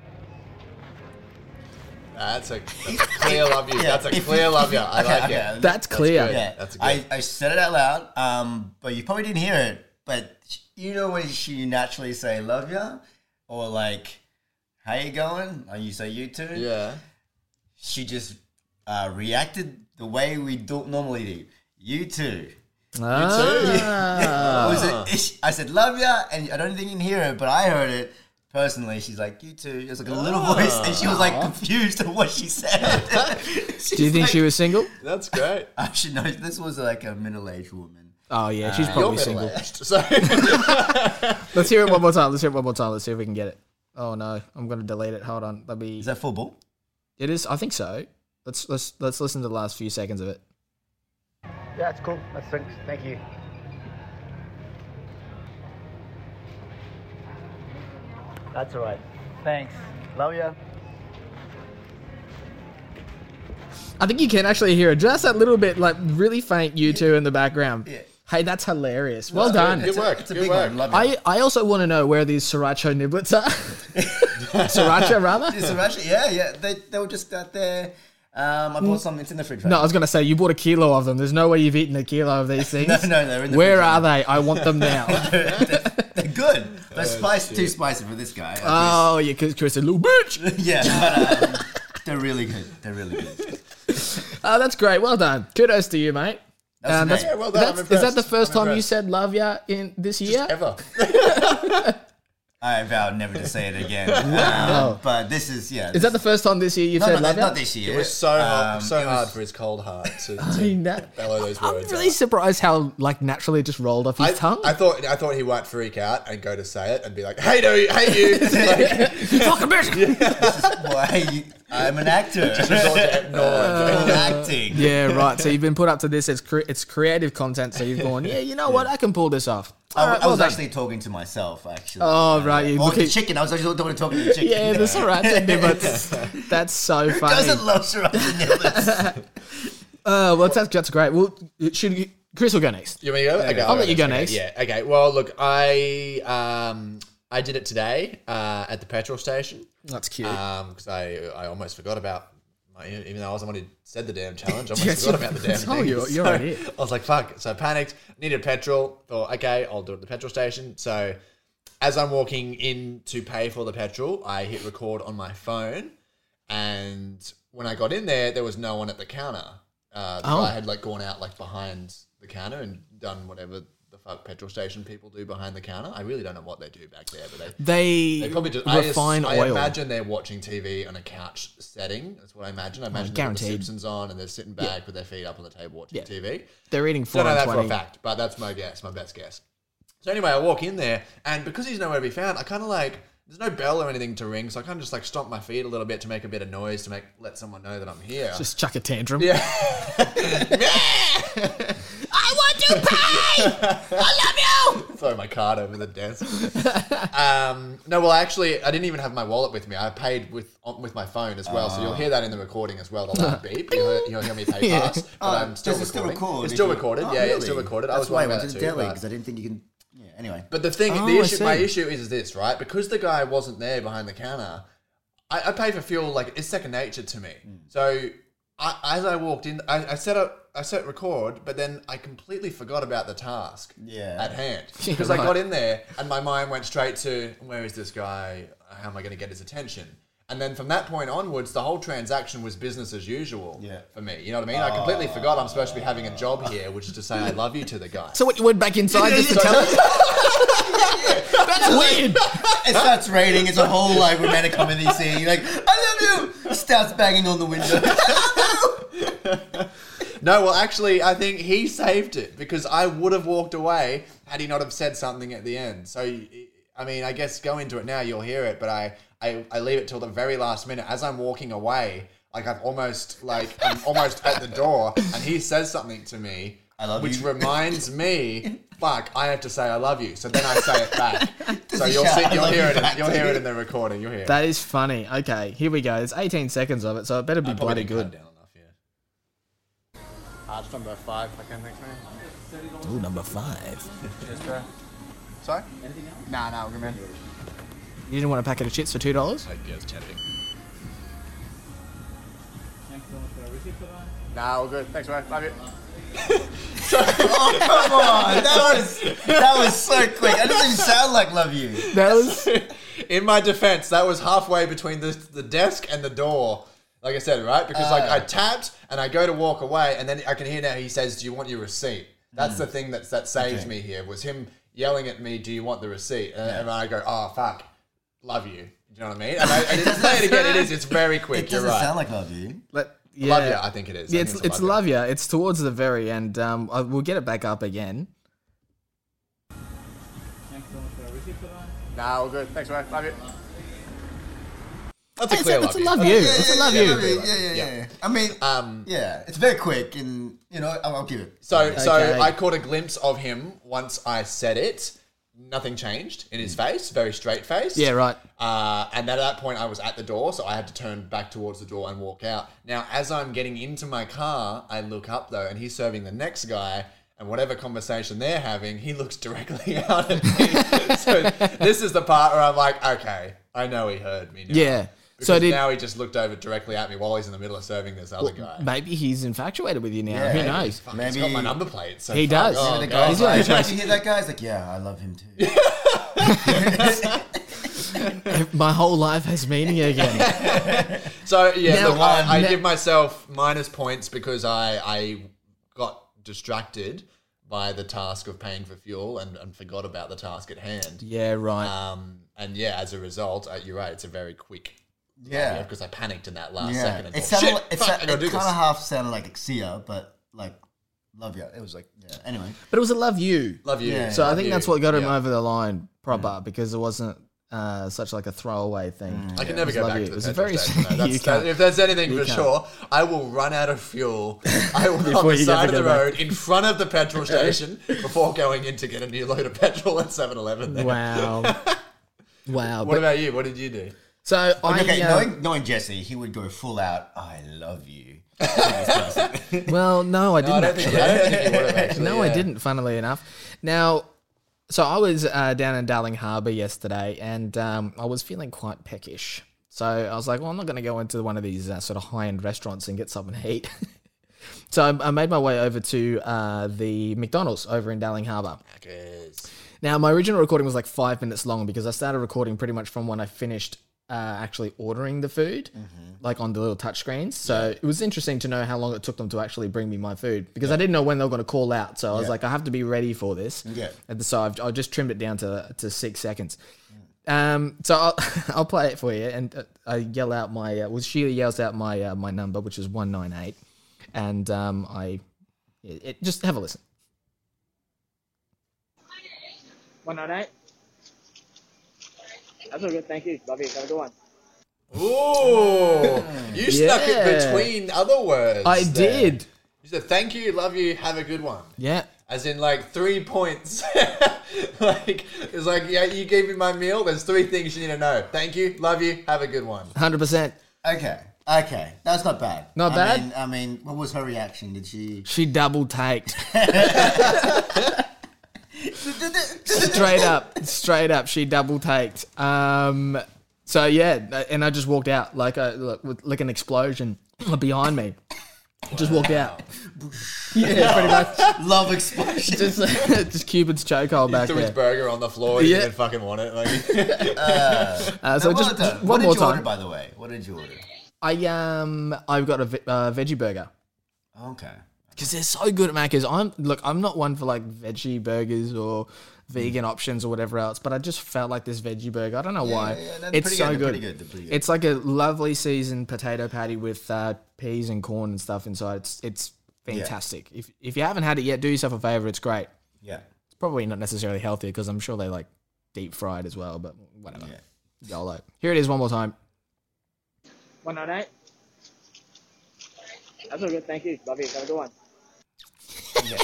[SPEAKER 6] That's a, that's a clear love you.
[SPEAKER 3] Yeah,
[SPEAKER 6] That's a
[SPEAKER 3] if
[SPEAKER 6] clear
[SPEAKER 3] you-
[SPEAKER 6] love you.
[SPEAKER 3] if you-
[SPEAKER 6] I
[SPEAKER 3] okay,
[SPEAKER 6] like
[SPEAKER 3] okay.
[SPEAKER 6] it.
[SPEAKER 2] That's clear.
[SPEAKER 6] good.
[SPEAKER 3] Yeah,
[SPEAKER 6] That's good.
[SPEAKER 3] I, I said it out loud, um, but you probably didn't hear it. But you know when she naturally say "love ya," or like "How you going?" or you say "You too."
[SPEAKER 6] Yeah.
[SPEAKER 3] She just uh, reacted the way we do normally do. You too.
[SPEAKER 2] Ah.
[SPEAKER 3] Was it, I said "love ya," and I don't think you can hear it, but I heard it personally. She's like "You too." It was like a little voice, and she was like confused at what she said.
[SPEAKER 2] Do you think she was single?
[SPEAKER 6] That's great.
[SPEAKER 3] I should know. This was like a middle-aged woman.
[SPEAKER 2] Oh yeah, she's
[SPEAKER 6] You're
[SPEAKER 2] probably single.
[SPEAKER 6] middle-aged. So
[SPEAKER 2] Let's hear it one more time. Let's hear it one more time. Let's see if we can get it. Oh no, I'm gonna delete it. Hold on. Let me.
[SPEAKER 3] Is that football?
[SPEAKER 2] It is. I think so. Let's let's let's listen to the last few seconds of it.
[SPEAKER 7] Yeah, it's cool. That's thanks. Thank you. That's all right. Thanks. Love ya.
[SPEAKER 2] I think you can actually hear it. Just that little bit, like really faint. You two in the background.
[SPEAKER 3] Yeah.
[SPEAKER 2] Hey, that's hilarious. Well
[SPEAKER 6] Good.
[SPEAKER 2] done.
[SPEAKER 6] Good work.
[SPEAKER 3] It's a
[SPEAKER 6] Good
[SPEAKER 3] big
[SPEAKER 6] work.
[SPEAKER 3] one. Love it.
[SPEAKER 2] I, I also want to know where these sriracha niblets are. Sriracha, rather.
[SPEAKER 3] It's a Russian- yeah, yeah. They, they were just out there. Um, I bought some. It's in the fridge. Right?
[SPEAKER 2] No, I was going to say, you bought a kilo of them. There's no way you've eaten a kilo of these things.
[SPEAKER 3] no, no, they're in the
[SPEAKER 2] Where
[SPEAKER 3] fridge.
[SPEAKER 2] are they? I want them now.
[SPEAKER 3] They're good. They're spicy, too spicy for this guy.
[SPEAKER 2] Oh, yeah, because Chris said, little bitch.
[SPEAKER 3] yeah, but um, they're really good. They're really good.
[SPEAKER 2] Oh, that's great. Well done. Kudos to you, mate.
[SPEAKER 3] That's
[SPEAKER 2] Um,
[SPEAKER 3] the
[SPEAKER 2] that's,
[SPEAKER 3] name.
[SPEAKER 6] Yeah, well done. I'm
[SPEAKER 2] that's, is that the
[SPEAKER 6] impressed.
[SPEAKER 2] first
[SPEAKER 6] I'm
[SPEAKER 2] time you
[SPEAKER 6] impressed.
[SPEAKER 2] said love ya in this year?
[SPEAKER 6] Ever.
[SPEAKER 3] I vowed never to say it again. Um, but this is yeah.
[SPEAKER 2] Is that the first time this year you've
[SPEAKER 3] no,
[SPEAKER 2] said
[SPEAKER 3] no,
[SPEAKER 2] love
[SPEAKER 3] not
[SPEAKER 2] ya?
[SPEAKER 3] this year.
[SPEAKER 6] It was so hard,
[SPEAKER 3] Um,
[SPEAKER 6] so
[SPEAKER 3] it was-
[SPEAKER 6] hard for his cold heart to, to
[SPEAKER 2] I mean, that-
[SPEAKER 6] bellow those
[SPEAKER 2] I'm
[SPEAKER 6] words.
[SPEAKER 2] really
[SPEAKER 6] out.
[SPEAKER 2] surprised how like naturally it just rolled off his
[SPEAKER 6] I,
[SPEAKER 2] tongue.
[SPEAKER 6] I thought I thought he might freak out and go to say it and be like, "Hey, no, hate you!" Like,
[SPEAKER 2] you fucking bitch.
[SPEAKER 3] Why? You, I'm an actor.
[SPEAKER 6] resort to ignore it.
[SPEAKER 3] I'm acting.
[SPEAKER 2] Yeah, right. So you've been put up to this. It's cre- it's creative content. So you've gone, yeah, you know what? I can pull this off.
[SPEAKER 3] I,
[SPEAKER 2] All right,
[SPEAKER 3] I was
[SPEAKER 2] well done.
[SPEAKER 3] actually talking to myself, actually.
[SPEAKER 2] Oh, right, you
[SPEAKER 3] Or
[SPEAKER 2] look
[SPEAKER 3] the
[SPEAKER 2] at-
[SPEAKER 3] chicken. I was actually talking, talking to the chicken.
[SPEAKER 2] Yeah, that's all right. But that's so funny.
[SPEAKER 3] Doesn't love Sriracha Nicholas.
[SPEAKER 2] Uh, well, that's that's great. Well, should you, Chris will go next.
[SPEAKER 6] You want me to go? Okay,
[SPEAKER 2] I'll let you go
[SPEAKER 6] okay,
[SPEAKER 2] next.
[SPEAKER 6] Yeah. Okay. Well, look, I um I did it today uh, at the petrol station.
[SPEAKER 2] That's cute.
[SPEAKER 6] Um, because I I almost forgot about my, even though I was the one who said the damn challenge, I almost
[SPEAKER 2] Yes,
[SPEAKER 6] forgot
[SPEAKER 2] you-
[SPEAKER 6] about the damn
[SPEAKER 2] oh,
[SPEAKER 6] thing.
[SPEAKER 2] you're- you're
[SPEAKER 6] So
[SPEAKER 2] right here.
[SPEAKER 6] I was like, fuck. So I panicked, needed petrol. Thought, okay, I'll do it at the petrol station. So as I'm walking in to pay for the petrol, I hit record on my phone, and when I got in there, there was no one at the counter. Uh, the
[SPEAKER 2] Oh.
[SPEAKER 6] guy had like gone out like behind the counter and done whatever the fuck petrol station people do behind the counter. I really don't know what they do back there, but they
[SPEAKER 2] they
[SPEAKER 6] they probably just I, just,
[SPEAKER 2] refine
[SPEAKER 6] I
[SPEAKER 2] oil.
[SPEAKER 6] imagine they're watching T V on a couch setting. That's what I imagine. I imagine they've got the
[SPEAKER 2] guaranteed.
[SPEAKER 6] Simpsons on and they're sitting back with their feet up on the table watching
[SPEAKER 2] Yeah.
[SPEAKER 6] T V.
[SPEAKER 2] They're eating four
[SPEAKER 6] Don't know
[SPEAKER 2] and
[SPEAKER 6] that for a
[SPEAKER 2] twenty.
[SPEAKER 6] fact, but that's my guess, my best guess. So anyway, I walk in there, and because he's nowhere to be found, I kind of like there's no bell or anything to ring, so I kind of just like stomp my feet a little bit to make a bit of noise to make let someone know that I'm here.
[SPEAKER 2] Just chuck a tantrum.
[SPEAKER 6] yeah.
[SPEAKER 2] I want to pay. I love you.
[SPEAKER 6] Throw my card over the desk. um, no, well, actually, I didn't even have my wallet with me. I paid with on- with my phone as well, so you'll hear that in the recording as well. The loud beep. You'll, hear- you'll hear me pay pass, but I'm still
[SPEAKER 3] Does it
[SPEAKER 6] recording.
[SPEAKER 3] still record?
[SPEAKER 6] It's still
[SPEAKER 3] Is it-
[SPEAKER 6] recorded.
[SPEAKER 3] Oh,
[SPEAKER 6] yeah, yeah, it's
[SPEAKER 3] really?
[SPEAKER 6] still recorded. I
[SPEAKER 3] That's
[SPEAKER 6] was
[SPEAKER 3] why I
[SPEAKER 6] wondering
[SPEAKER 3] went
[SPEAKER 6] about
[SPEAKER 3] to
[SPEAKER 6] that too,
[SPEAKER 3] Delhi,
[SPEAKER 6] but-
[SPEAKER 3] because I didn't think you can... Yeah, anyway.
[SPEAKER 6] But the thing,
[SPEAKER 2] Oh,
[SPEAKER 6] the
[SPEAKER 2] I
[SPEAKER 6] issue, my
[SPEAKER 2] see.
[SPEAKER 6] issue is, is this, right? Because the guy wasn't there behind the counter, I, I pay for fuel like it's second nature to me. So I, as I walked in, I, I set up, I set record, but then I completely forgot about the task
[SPEAKER 3] Yeah.
[SPEAKER 6] at hand
[SPEAKER 2] Yeah,
[SPEAKER 6] because I
[SPEAKER 2] right.
[SPEAKER 6] got in there and my mind went straight to where is this guy? How am I going to get his attention? And then from that point onwards, the whole transaction was business as usual
[SPEAKER 3] Yeah.
[SPEAKER 6] for me. You know what I mean? I completely forgot I'm supposed to be having a job here, which is to say I love you to the guy.
[SPEAKER 2] So what, you went back inside just to tell him? That's weird.
[SPEAKER 3] It starts raining. It's a whole like romantic comedy scene. You're like, I love you. Starts banging on the window. I love you.
[SPEAKER 6] No, well, actually, I think he saved it because I would have walked away had he not have said something at the end. So, I mean, I guess go into it now, you'll hear it, but I, I, I leave it till the very last minute. As I'm walking away, like I've almost, like, I'm almost at the door, and he says something to me,
[SPEAKER 3] I love
[SPEAKER 6] which
[SPEAKER 3] you.
[SPEAKER 6] reminds me, fuck, I have to say I love you. So then I say it back. So
[SPEAKER 3] he
[SPEAKER 6] you'll
[SPEAKER 3] shout,
[SPEAKER 6] see,
[SPEAKER 3] "I
[SPEAKER 6] you'll
[SPEAKER 3] love
[SPEAKER 6] hear
[SPEAKER 3] you"
[SPEAKER 6] it, in,
[SPEAKER 3] back
[SPEAKER 6] you'll
[SPEAKER 3] to
[SPEAKER 6] hear
[SPEAKER 3] you?
[SPEAKER 6] it in the recording. You'll hear it.
[SPEAKER 2] That is funny. Okay, here we go. It's eighteen seconds of it, so it better be
[SPEAKER 6] I probably
[SPEAKER 2] bloody
[SPEAKER 6] didn't cut
[SPEAKER 2] good.
[SPEAKER 6] it down enough, yeah.
[SPEAKER 7] Uh, just number five, if I can, thanks, man.
[SPEAKER 2] Ooh, number five.
[SPEAKER 7] Yes, bro. Sorry? Anything else? Nah, nah, we're good, man.
[SPEAKER 2] You didn't want a packet of chips for two dollars?
[SPEAKER 6] I guess tempting.
[SPEAKER 7] Nah, we're good. Thanks, bro. Love you.
[SPEAKER 3] Oh, come on. That was, that was so quick. That doesn't even sound like love you.
[SPEAKER 2] That was.
[SPEAKER 6] In my defense, that was halfway between the the desk and the door. Like I said, right? Because like I tapped and I go to walk away, and then I can hear now he says, "Do you want your receipt?" That's the thing that's that saves
[SPEAKER 3] Okay.
[SPEAKER 6] me here. Was him yelling at me, "Do you want the receipt?" And, and I go, "Oh fuck, love you." Do you know what I mean? And I, I didn't say it again. It is. It's very quick.
[SPEAKER 3] It
[SPEAKER 6] You're
[SPEAKER 3] doesn't
[SPEAKER 6] right.
[SPEAKER 3] sound like love you.
[SPEAKER 2] Let, yeah.
[SPEAKER 6] Love ya, I think it is. I
[SPEAKER 2] Yeah,
[SPEAKER 6] think
[SPEAKER 2] it's it's love ya. It's towards the very end. Um, I, we'll get it back up again.
[SPEAKER 7] Nah, we're good. Thanks, bro. Love you.
[SPEAKER 6] That's a
[SPEAKER 2] It's
[SPEAKER 6] clear
[SPEAKER 2] a, it's
[SPEAKER 6] love
[SPEAKER 2] a
[SPEAKER 6] you.
[SPEAKER 2] love you. It's a love
[SPEAKER 3] yeah,
[SPEAKER 2] you.
[SPEAKER 3] Yeah, yeah, yeah,
[SPEAKER 6] Yeah.
[SPEAKER 3] yeah. I mean,
[SPEAKER 6] Um,
[SPEAKER 3] yeah, it's very quick, and you know, I'll, I'll give it.
[SPEAKER 6] So, so
[SPEAKER 2] Okay.
[SPEAKER 6] I caught a glimpse of him once I said it. Nothing changed in his face. Very straight face.
[SPEAKER 2] Yeah, right.
[SPEAKER 6] Uh, and at that point, I was at the door, so I had to turn back towards the door and walk out. Now, as I'm getting into my car, I look up though, and he's serving the next guy. And whatever conversation they're having, he looks directly out at me. So this is the part where I'm like, okay, I know he heard me now.
[SPEAKER 2] Yeah.
[SPEAKER 6] Because
[SPEAKER 2] So did
[SPEAKER 6] now he just looked over directly at me while he's in the middle of serving this other guy.
[SPEAKER 2] maybe he's infatuated with you now.
[SPEAKER 3] Yeah,
[SPEAKER 2] Who
[SPEAKER 3] maybe.
[SPEAKER 2] knows?
[SPEAKER 6] Fuck,
[SPEAKER 3] Maybe
[SPEAKER 6] he's got my number plate. So
[SPEAKER 2] He
[SPEAKER 6] fuck.
[SPEAKER 2] does.
[SPEAKER 6] Oh,
[SPEAKER 3] the
[SPEAKER 6] God.
[SPEAKER 3] guy's
[SPEAKER 2] He's
[SPEAKER 3] like,
[SPEAKER 2] really
[SPEAKER 3] like, you hear that guy? He's like, yeah, I love him too.
[SPEAKER 2] My whole life has meaning again.
[SPEAKER 6] So yeah,
[SPEAKER 2] Now-
[SPEAKER 6] look, I, I
[SPEAKER 2] now-
[SPEAKER 6] give myself minus points because I I got distracted by the task of paying for fuel and, and forgot about the task at hand.
[SPEAKER 2] Yeah, right.
[SPEAKER 6] Um, and yeah, as a result, uh, you're right. It's a very quick.
[SPEAKER 3] Yeah.
[SPEAKER 6] Because I panicked in that last
[SPEAKER 3] Yeah,
[SPEAKER 6] second. And
[SPEAKER 3] it
[SPEAKER 6] thought,
[SPEAKER 3] sounded.
[SPEAKER 6] Shit,
[SPEAKER 3] Like, it
[SPEAKER 6] fuck,
[SPEAKER 3] sa-
[SPEAKER 6] I gotta
[SPEAKER 3] it
[SPEAKER 6] do
[SPEAKER 3] kind
[SPEAKER 6] this.
[SPEAKER 3] of half sounded like Xia, but like love ya. It was like yeah. Anyway,
[SPEAKER 2] but it was a love you.
[SPEAKER 6] Love you.
[SPEAKER 3] Yeah.
[SPEAKER 2] So I
[SPEAKER 6] Love
[SPEAKER 2] think
[SPEAKER 6] you.
[SPEAKER 2] that's what got him
[SPEAKER 6] Yeah.
[SPEAKER 2] over the line proper because it wasn't uh, such like a throwaway thing.
[SPEAKER 6] I can never
[SPEAKER 2] It was
[SPEAKER 6] go
[SPEAKER 2] love
[SPEAKER 6] back
[SPEAKER 2] you.
[SPEAKER 6] to the
[SPEAKER 2] It was a
[SPEAKER 6] petrol
[SPEAKER 2] very
[SPEAKER 6] station. No,
[SPEAKER 2] you
[SPEAKER 6] that's,
[SPEAKER 2] can't.
[SPEAKER 6] that, if there's anything
[SPEAKER 2] You
[SPEAKER 6] for
[SPEAKER 2] can't.
[SPEAKER 6] sure, I will run out of fuel. I will on
[SPEAKER 2] Before
[SPEAKER 6] the
[SPEAKER 2] you get
[SPEAKER 6] side
[SPEAKER 2] to
[SPEAKER 6] of the
[SPEAKER 2] go back.
[SPEAKER 6] road in front of the petrol station before going in to get a new load of petrol at seven eleven. there.
[SPEAKER 2] Wow. Wow.
[SPEAKER 6] What
[SPEAKER 2] But-
[SPEAKER 6] about you? What did you do?
[SPEAKER 2] so I
[SPEAKER 3] okay.
[SPEAKER 2] uh,
[SPEAKER 3] knowing, knowing Jesse, he would go full out. I love you. to this person.
[SPEAKER 2] well, no, I
[SPEAKER 6] No,
[SPEAKER 2] didn't.
[SPEAKER 6] I don't think, I don't think you would have actually.
[SPEAKER 2] No, I
[SPEAKER 6] yeah.
[SPEAKER 2] didn't, funnily enough. Now, so I was uh, down in Darling Harbour yesterday and um, I was feeling quite peckish. So I was like, well, I'm not going to go into one of these uh, sort of high-end restaurants and get something to eat. So I, I made my way over to uh, the McDonald's over in Darling Harbour.
[SPEAKER 6] Hackers.
[SPEAKER 2] Now, my original recording was like five minutes long because I started recording pretty much from when I finished uh, actually ordering the food, like on the little touch screens. So it was interesting to know how long it took them to actually bring me my food because I didn't know when they were going to call out. So I was
[SPEAKER 3] Yeah.
[SPEAKER 2] like, I have to be ready for this.
[SPEAKER 3] Yeah.
[SPEAKER 2] And so I've, I just trimmed it down to to six seconds. Um, so I'll, I'll play it for you, and uh, I yell out my. Uh, well, Sheila yells out my uh, my number, which is one nine eight, and um, I it, it, just have a listen.
[SPEAKER 7] one nine eight. That's all good. Thank you. Love you. Have a good one.
[SPEAKER 6] Ooh, you snuck
[SPEAKER 2] Yeah.
[SPEAKER 6] it between other words.
[SPEAKER 2] I
[SPEAKER 6] there.
[SPEAKER 2] did.
[SPEAKER 6] You said thank you, love you, have a good one.
[SPEAKER 2] Yeah.
[SPEAKER 6] As in like three points. Like it's like yeah, you gave me my meal. There's three things you need to know. Thank you, love you, have a good one.
[SPEAKER 2] one hundred percent.
[SPEAKER 3] Okay. Okay. That's not bad.
[SPEAKER 2] Not
[SPEAKER 3] I
[SPEAKER 2] bad?
[SPEAKER 3] Mean, I mean, what was her reaction? Did she?
[SPEAKER 2] She double taked. straight up, straight up. She double taked. Um, so yeah, and I just walked out like a like, like an explosion behind me. Just walked out. Yeah, pretty much.
[SPEAKER 3] Love explosion.
[SPEAKER 2] Just, just Cupid's chokehold
[SPEAKER 6] He
[SPEAKER 2] back
[SPEAKER 6] threw his
[SPEAKER 2] there.
[SPEAKER 6] burger on the floor. He
[SPEAKER 2] Yeah.
[SPEAKER 6] didn't fucking want it. Like,
[SPEAKER 2] Uh, so
[SPEAKER 3] Now,
[SPEAKER 2] just,
[SPEAKER 3] well done.
[SPEAKER 2] just
[SPEAKER 3] what
[SPEAKER 2] one
[SPEAKER 3] did
[SPEAKER 2] more
[SPEAKER 3] you
[SPEAKER 2] time.
[SPEAKER 3] order, by the way? What did you order?
[SPEAKER 2] I um, I've got a ve- uh, veggie burger.
[SPEAKER 3] Okay.
[SPEAKER 2] Because they're so good at Macca's. I'm look, I'm not one for like veggie burgers or vegan options or whatever else, but I just felt like this veggie burger. I don't know why.
[SPEAKER 3] yeah, they're
[SPEAKER 2] it's
[SPEAKER 3] pretty
[SPEAKER 2] so
[SPEAKER 3] good, they're
[SPEAKER 2] good.
[SPEAKER 3] pretty good, they're pretty good.
[SPEAKER 2] It's like a lovely seasoned potato patty with uh, peas and corn and stuff inside. It's it's fantastic. If if you haven't had it yet, do yourself a favor. It's great.
[SPEAKER 3] Yeah.
[SPEAKER 2] It's probably not necessarily healthy because I'm sure they like deep fried as well, but whatever.
[SPEAKER 3] Yeah.
[SPEAKER 2] YOLO. Here it is one more time.
[SPEAKER 7] one nine eight. That's all good. Thank you. Love you. Have a good one.
[SPEAKER 3] Yeah.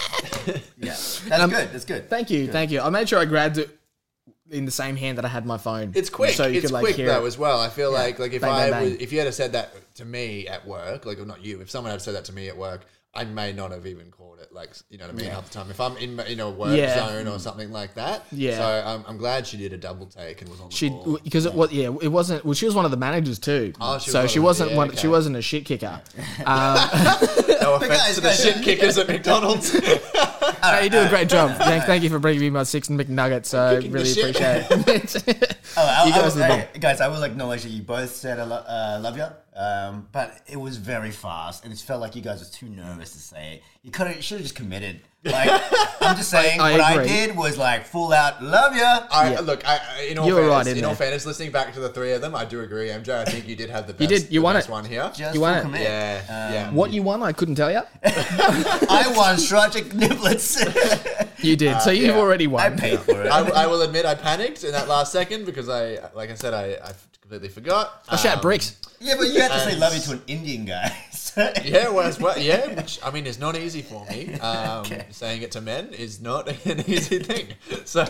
[SPEAKER 3] That's
[SPEAKER 2] Um,
[SPEAKER 3] good. That's good.
[SPEAKER 2] Thank you, thank you. I made sure I grabbed it in the same hand that I had my phone.
[SPEAKER 6] it's quick.
[SPEAKER 2] so you
[SPEAKER 6] it's
[SPEAKER 2] could like
[SPEAKER 6] quick
[SPEAKER 2] hear
[SPEAKER 6] though
[SPEAKER 2] it.
[SPEAKER 6] as well. I feel like like if
[SPEAKER 2] Bang,
[SPEAKER 6] I
[SPEAKER 2] bang,
[SPEAKER 6] was,
[SPEAKER 2] bang.
[SPEAKER 6] if you had said that to me at work, like well, not you, if someone had said that to me at work, I may not have even called it. Like you know what I mean?
[SPEAKER 3] Yeah.
[SPEAKER 6] Half the time, if I'm in my- in a work
[SPEAKER 2] Yeah.
[SPEAKER 6] zone or something like that.
[SPEAKER 2] Yeah.
[SPEAKER 6] So I'm, I'm glad she did a double take and was on the
[SPEAKER 2] She
[SPEAKER 6] ball.
[SPEAKER 2] because it was yeah it wasn't well she was one of the managers too.
[SPEAKER 6] Oh, she was
[SPEAKER 2] so
[SPEAKER 6] one
[SPEAKER 2] she
[SPEAKER 6] of the-
[SPEAKER 2] wasn't
[SPEAKER 6] yeah,
[SPEAKER 2] one
[SPEAKER 6] okay.
[SPEAKER 2] she wasn't a shit kicker.
[SPEAKER 6] No offense
[SPEAKER 3] guys,
[SPEAKER 6] to the
[SPEAKER 3] guys-
[SPEAKER 6] shit kickers at McDonald's.
[SPEAKER 2] Hey, you do a great job. Thank, thank you for bringing me my six McNuggets. I
[SPEAKER 6] Kicking the
[SPEAKER 2] really
[SPEAKER 6] shit.
[SPEAKER 2] appreciate it.
[SPEAKER 3] Oh, I,
[SPEAKER 2] You
[SPEAKER 3] I
[SPEAKER 2] guys
[SPEAKER 3] will-
[SPEAKER 2] are the
[SPEAKER 3] hey, guys, I will acknowledge that you both said I lo- uh, love you, um, but it was very fast, and it felt like you guys were too nervous to say it. You could have, should have just committed. Like, I'm just saying,
[SPEAKER 2] I
[SPEAKER 3] what I
[SPEAKER 2] agree.
[SPEAKER 3] did was like full out love you.
[SPEAKER 6] I,
[SPEAKER 2] Yeah.
[SPEAKER 6] Look, I, I- in all
[SPEAKER 2] You were
[SPEAKER 6] fairness,
[SPEAKER 2] right in
[SPEAKER 6] in all
[SPEAKER 2] there.
[SPEAKER 6] fairness, listening back to the three of them, I do agree, M J. I think you did have the best.
[SPEAKER 2] You did. You
[SPEAKER 6] the
[SPEAKER 2] won
[SPEAKER 6] best
[SPEAKER 2] it.
[SPEAKER 6] one here.
[SPEAKER 3] Just
[SPEAKER 2] You want
[SPEAKER 3] full
[SPEAKER 2] it?
[SPEAKER 3] commit.
[SPEAKER 6] Yeah,
[SPEAKER 3] Um,
[SPEAKER 6] yeah.
[SPEAKER 2] What you won, I couldn't tell you.
[SPEAKER 3] I won Strategic Niblets.
[SPEAKER 2] You did. so you've
[SPEAKER 6] yeah.
[SPEAKER 2] already won.
[SPEAKER 3] I paid for it.
[SPEAKER 6] I, I will admit I panicked in that last second because I, like I said, I, I completely forgot.
[SPEAKER 2] I shout
[SPEAKER 6] Um,
[SPEAKER 2] bricks.
[SPEAKER 3] yeah, but you had to say
[SPEAKER 6] and-
[SPEAKER 3] love you to an Indian guy. So-
[SPEAKER 6] Yeah, well, as well, yeah, which I mean is not easy for me. Um, Saying it to men is not an easy thing. So,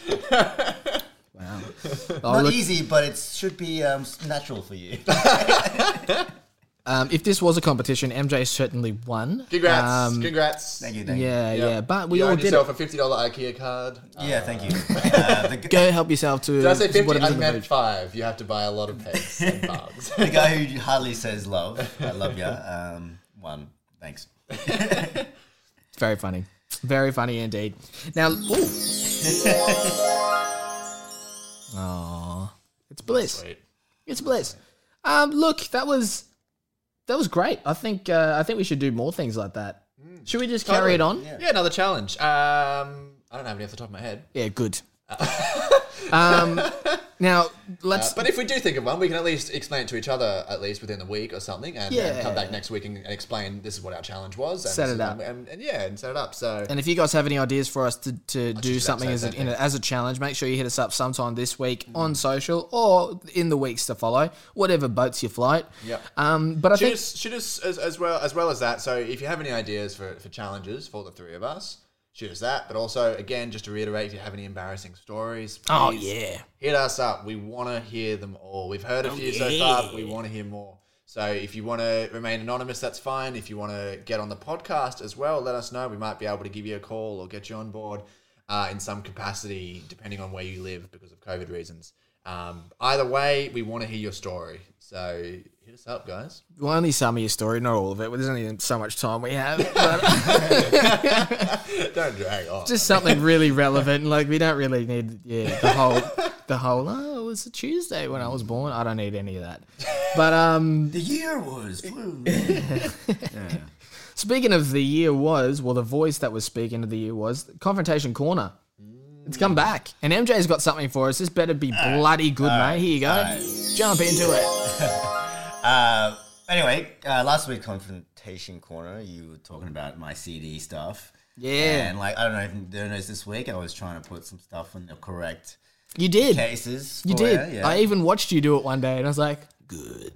[SPEAKER 2] Wow. Oh,
[SPEAKER 3] Not
[SPEAKER 2] look,
[SPEAKER 3] easy, but it should be um, natural for you.
[SPEAKER 2] um, if this was a competition, M J certainly won.
[SPEAKER 6] congrats,
[SPEAKER 2] Um,
[SPEAKER 6] congrats.
[SPEAKER 3] Thank you, thank you.
[SPEAKER 2] Yeah,
[SPEAKER 6] Yep.
[SPEAKER 2] yeah. But we
[SPEAKER 6] you
[SPEAKER 2] all
[SPEAKER 6] earned
[SPEAKER 2] did
[SPEAKER 6] yourself
[SPEAKER 2] it.
[SPEAKER 6] a fifty dollar IKEA card.
[SPEAKER 3] Yeah, thank you. Uh, the, g-
[SPEAKER 2] Go help yourself to
[SPEAKER 6] Did I say fifty?
[SPEAKER 2] whatever's
[SPEAKER 6] I
[SPEAKER 2] in the
[SPEAKER 6] meant
[SPEAKER 2] fridge.
[SPEAKER 6] five. You have to buy a lot of pegs and bugs.
[SPEAKER 3] the guy who hardly says love, I love you. Um, one, thanks.
[SPEAKER 2] It's very funny. Very funny indeed. Now, ooh. Aww. It's bliss.
[SPEAKER 6] Sweet.
[SPEAKER 2] It's bliss. Um, look, that was that was great. I think uh, I think we should do more things like that. Should we just
[SPEAKER 6] Totally.
[SPEAKER 2] carry it on?
[SPEAKER 6] Yeah, another challenge. Um, I don't have any off the top of my head.
[SPEAKER 2] Yeah, good. um, now let's.
[SPEAKER 6] Uh, but if we do think of one, we can at least explain it to each other, at least within the week or something, and,
[SPEAKER 2] Yeah.
[SPEAKER 6] and come back next week and, and explain this is what our challenge was. And
[SPEAKER 2] Set
[SPEAKER 6] this
[SPEAKER 2] it
[SPEAKER 6] is-
[SPEAKER 2] up.
[SPEAKER 6] And, and yeah, and set it up. So
[SPEAKER 2] and if you guys have any ideas for us to, to do
[SPEAKER 6] choose
[SPEAKER 2] something
[SPEAKER 6] that
[SPEAKER 2] as a,
[SPEAKER 6] same
[SPEAKER 2] in a,
[SPEAKER 6] thing.
[SPEAKER 2] as a challenge, make sure you hit us up sometime this week on social or in the weeks to follow, whatever boats you float.
[SPEAKER 6] Yep.
[SPEAKER 2] Um, but I
[SPEAKER 6] shoot
[SPEAKER 2] think
[SPEAKER 6] us, shoot us as, as well as well as that. So if you have any ideas for, for challenges for the three of us, shoot us that. But also, again, just to reiterate, if you have any embarrassing stories,
[SPEAKER 2] Oh,
[SPEAKER 6] please
[SPEAKER 2] yeah.
[SPEAKER 6] hit us up. We want to hear them all. We've heard a few so
[SPEAKER 2] yeah.
[SPEAKER 6] far, but we want to hear more. So if you want to remain anonymous, that's fine. If you want to get on the podcast as well, let us know. We might be able to give you a call or get you on board uh, in some capacity, depending on where you live because of COVID reasons. Um, either way, we want to hear your story. So hit us up, guys.
[SPEAKER 2] well, only some of your story, not all of it. There's only so much time we have. But
[SPEAKER 6] Don't drag on.
[SPEAKER 2] just something really relevant. Like we don't really need yeah the whole the whole. Oh, it was a Tuesday when I was born. I don't need any of that. But um,
[SPEAKER 3] The year was. Woo.
[SPEAKER 2] speaking of the year was, well, the voice that was speaking of the year was Confrontation Corner. It's come back, and M J's got something for us. This better be bloody good, mate. Here you go. Jump into it.
[SPEAKER 3] Uh, anyway, uh, last week Confrontation Corner, you were talking about my C D stuff.
[SPEAKER 2] Yeah.
[SPEAKER 3] And like, I don't know if you noticed this week, I was trying to put some stuff in the correct
[SPEAKER 2] You did.
[SPEAKER 3] cases.
[SPEAKER 2] You
[SPEAKER 3] for
[SPEAKER 2] did.
[SPEAKER 3] you, yeah.
[SPEAKER 2] I even watched you do it one day, and I was like, good.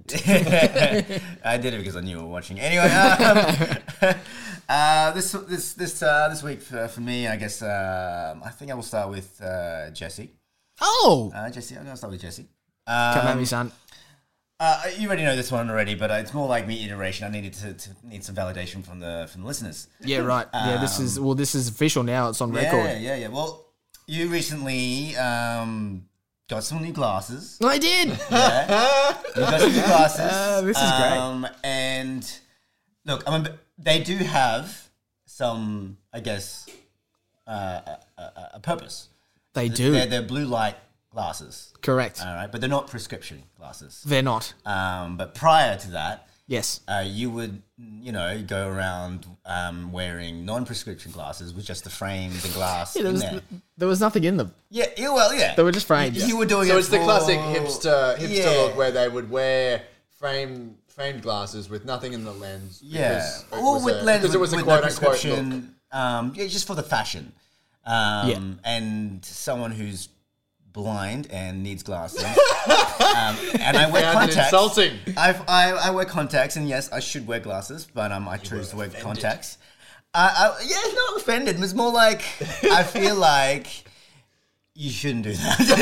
[SPEAKER 3] I did it because I knew you were watching. Anyway, um, uh, this this this uh, this week for, for me, I guess um I think I will start with uh, Jesse.
[SPEAKER 2] Oh,
[SPEAKER 3] Uh, Jesse, I'm gonna start with Jesse.
[SPEAKER 2] come at
[SPEAKER 3] Um,
[SPEAKER 2] me, son.
[SPEAKER 3] Uh, you already know this one already, but uh, it's more like me iteration. I needed to, to need some validation from the from the listeners.
[SPEAKER 2] Yeah, right. Yeah, this is well. This is official now. It's on record.
[SPEAKER 3] Yeah, yeah, yeah. Well, you recently um, got some new glasses.
[SPEAKER 2] I did.
[SPEAKER 3] Yeah, you got some new glasses.
[SPEAKER 2] Uh, this is great.
[SPEAKER 3] Um, and look, I mean, they do have some, I guess, uh, a, a, a purpose.
[SPEAKER 2] They do.
[SPEAKER 3] They're, they're blue light glasses.
[SPEAKER 2] Correct.
[SPEAKER 3] All right, but they're not prescription glasses.
[SPEAKER 2] They're not.
[SPEAKER 3] Um, but prior to that,
[SPEAKER 2] Yes.
[SPEAKER 3] uh, you would, you know, go around um, wearing non-prescription glasses with just the frame, the glass
[SPEAKER 2] Yeah, there
[SPEAKER 3] in
[SPEAKER 2] was
[SPEAKER 3] there.
[SPEAKER 2] there was nothing in them.
[SPEAKER 3] Yeah, yeah, well, yeah.
[SPEAKER 2] They were just frames.
[SPEAKER 3] You, you were doing
[SPEAKER 6] So
[SPEAKER 3] it
[SPEAKER 6] it's the
[SPEAKER 3] for-
[SPEAKER 6] classic hipster hipster
[SPEAKER 3] Yeah.
[SPEAKER 6] look where they would wear frame framed glasses with nothing in the lens.
[SPEAKER 3] Yeah,
[SPEAKER 6] because it
[SPEAKER 3] or
[SPEAKER 6] was
[SPEAKER 3] with
[SPEAKER 6] a,
[SPEAKER 3] lens
[SPEAKER 6] because it was a
[SPEAKER 3] with
[SPEAKER 6] quote
[SPEAKER 3] no
[SPEAKER 6] unquote look.
[SPEAKER 3] prescription. Um, yeah, just for the fashion. Um,
[SPEAKER 2] Yeah.
[SPEAKER 3] And someone who's blind and needs glasses. um, and I wear
[SPEAKER 6] Found it
[SPEAKER 3] contacts.
[SPEAKER 6] insulting.
[SPEAKER 3] I've, I I wear contacts, and yes, I should wear glasses, but um, I choose to wear contacts. I, I, yeah, it's not offended. It's more like I feel like you shouldn't do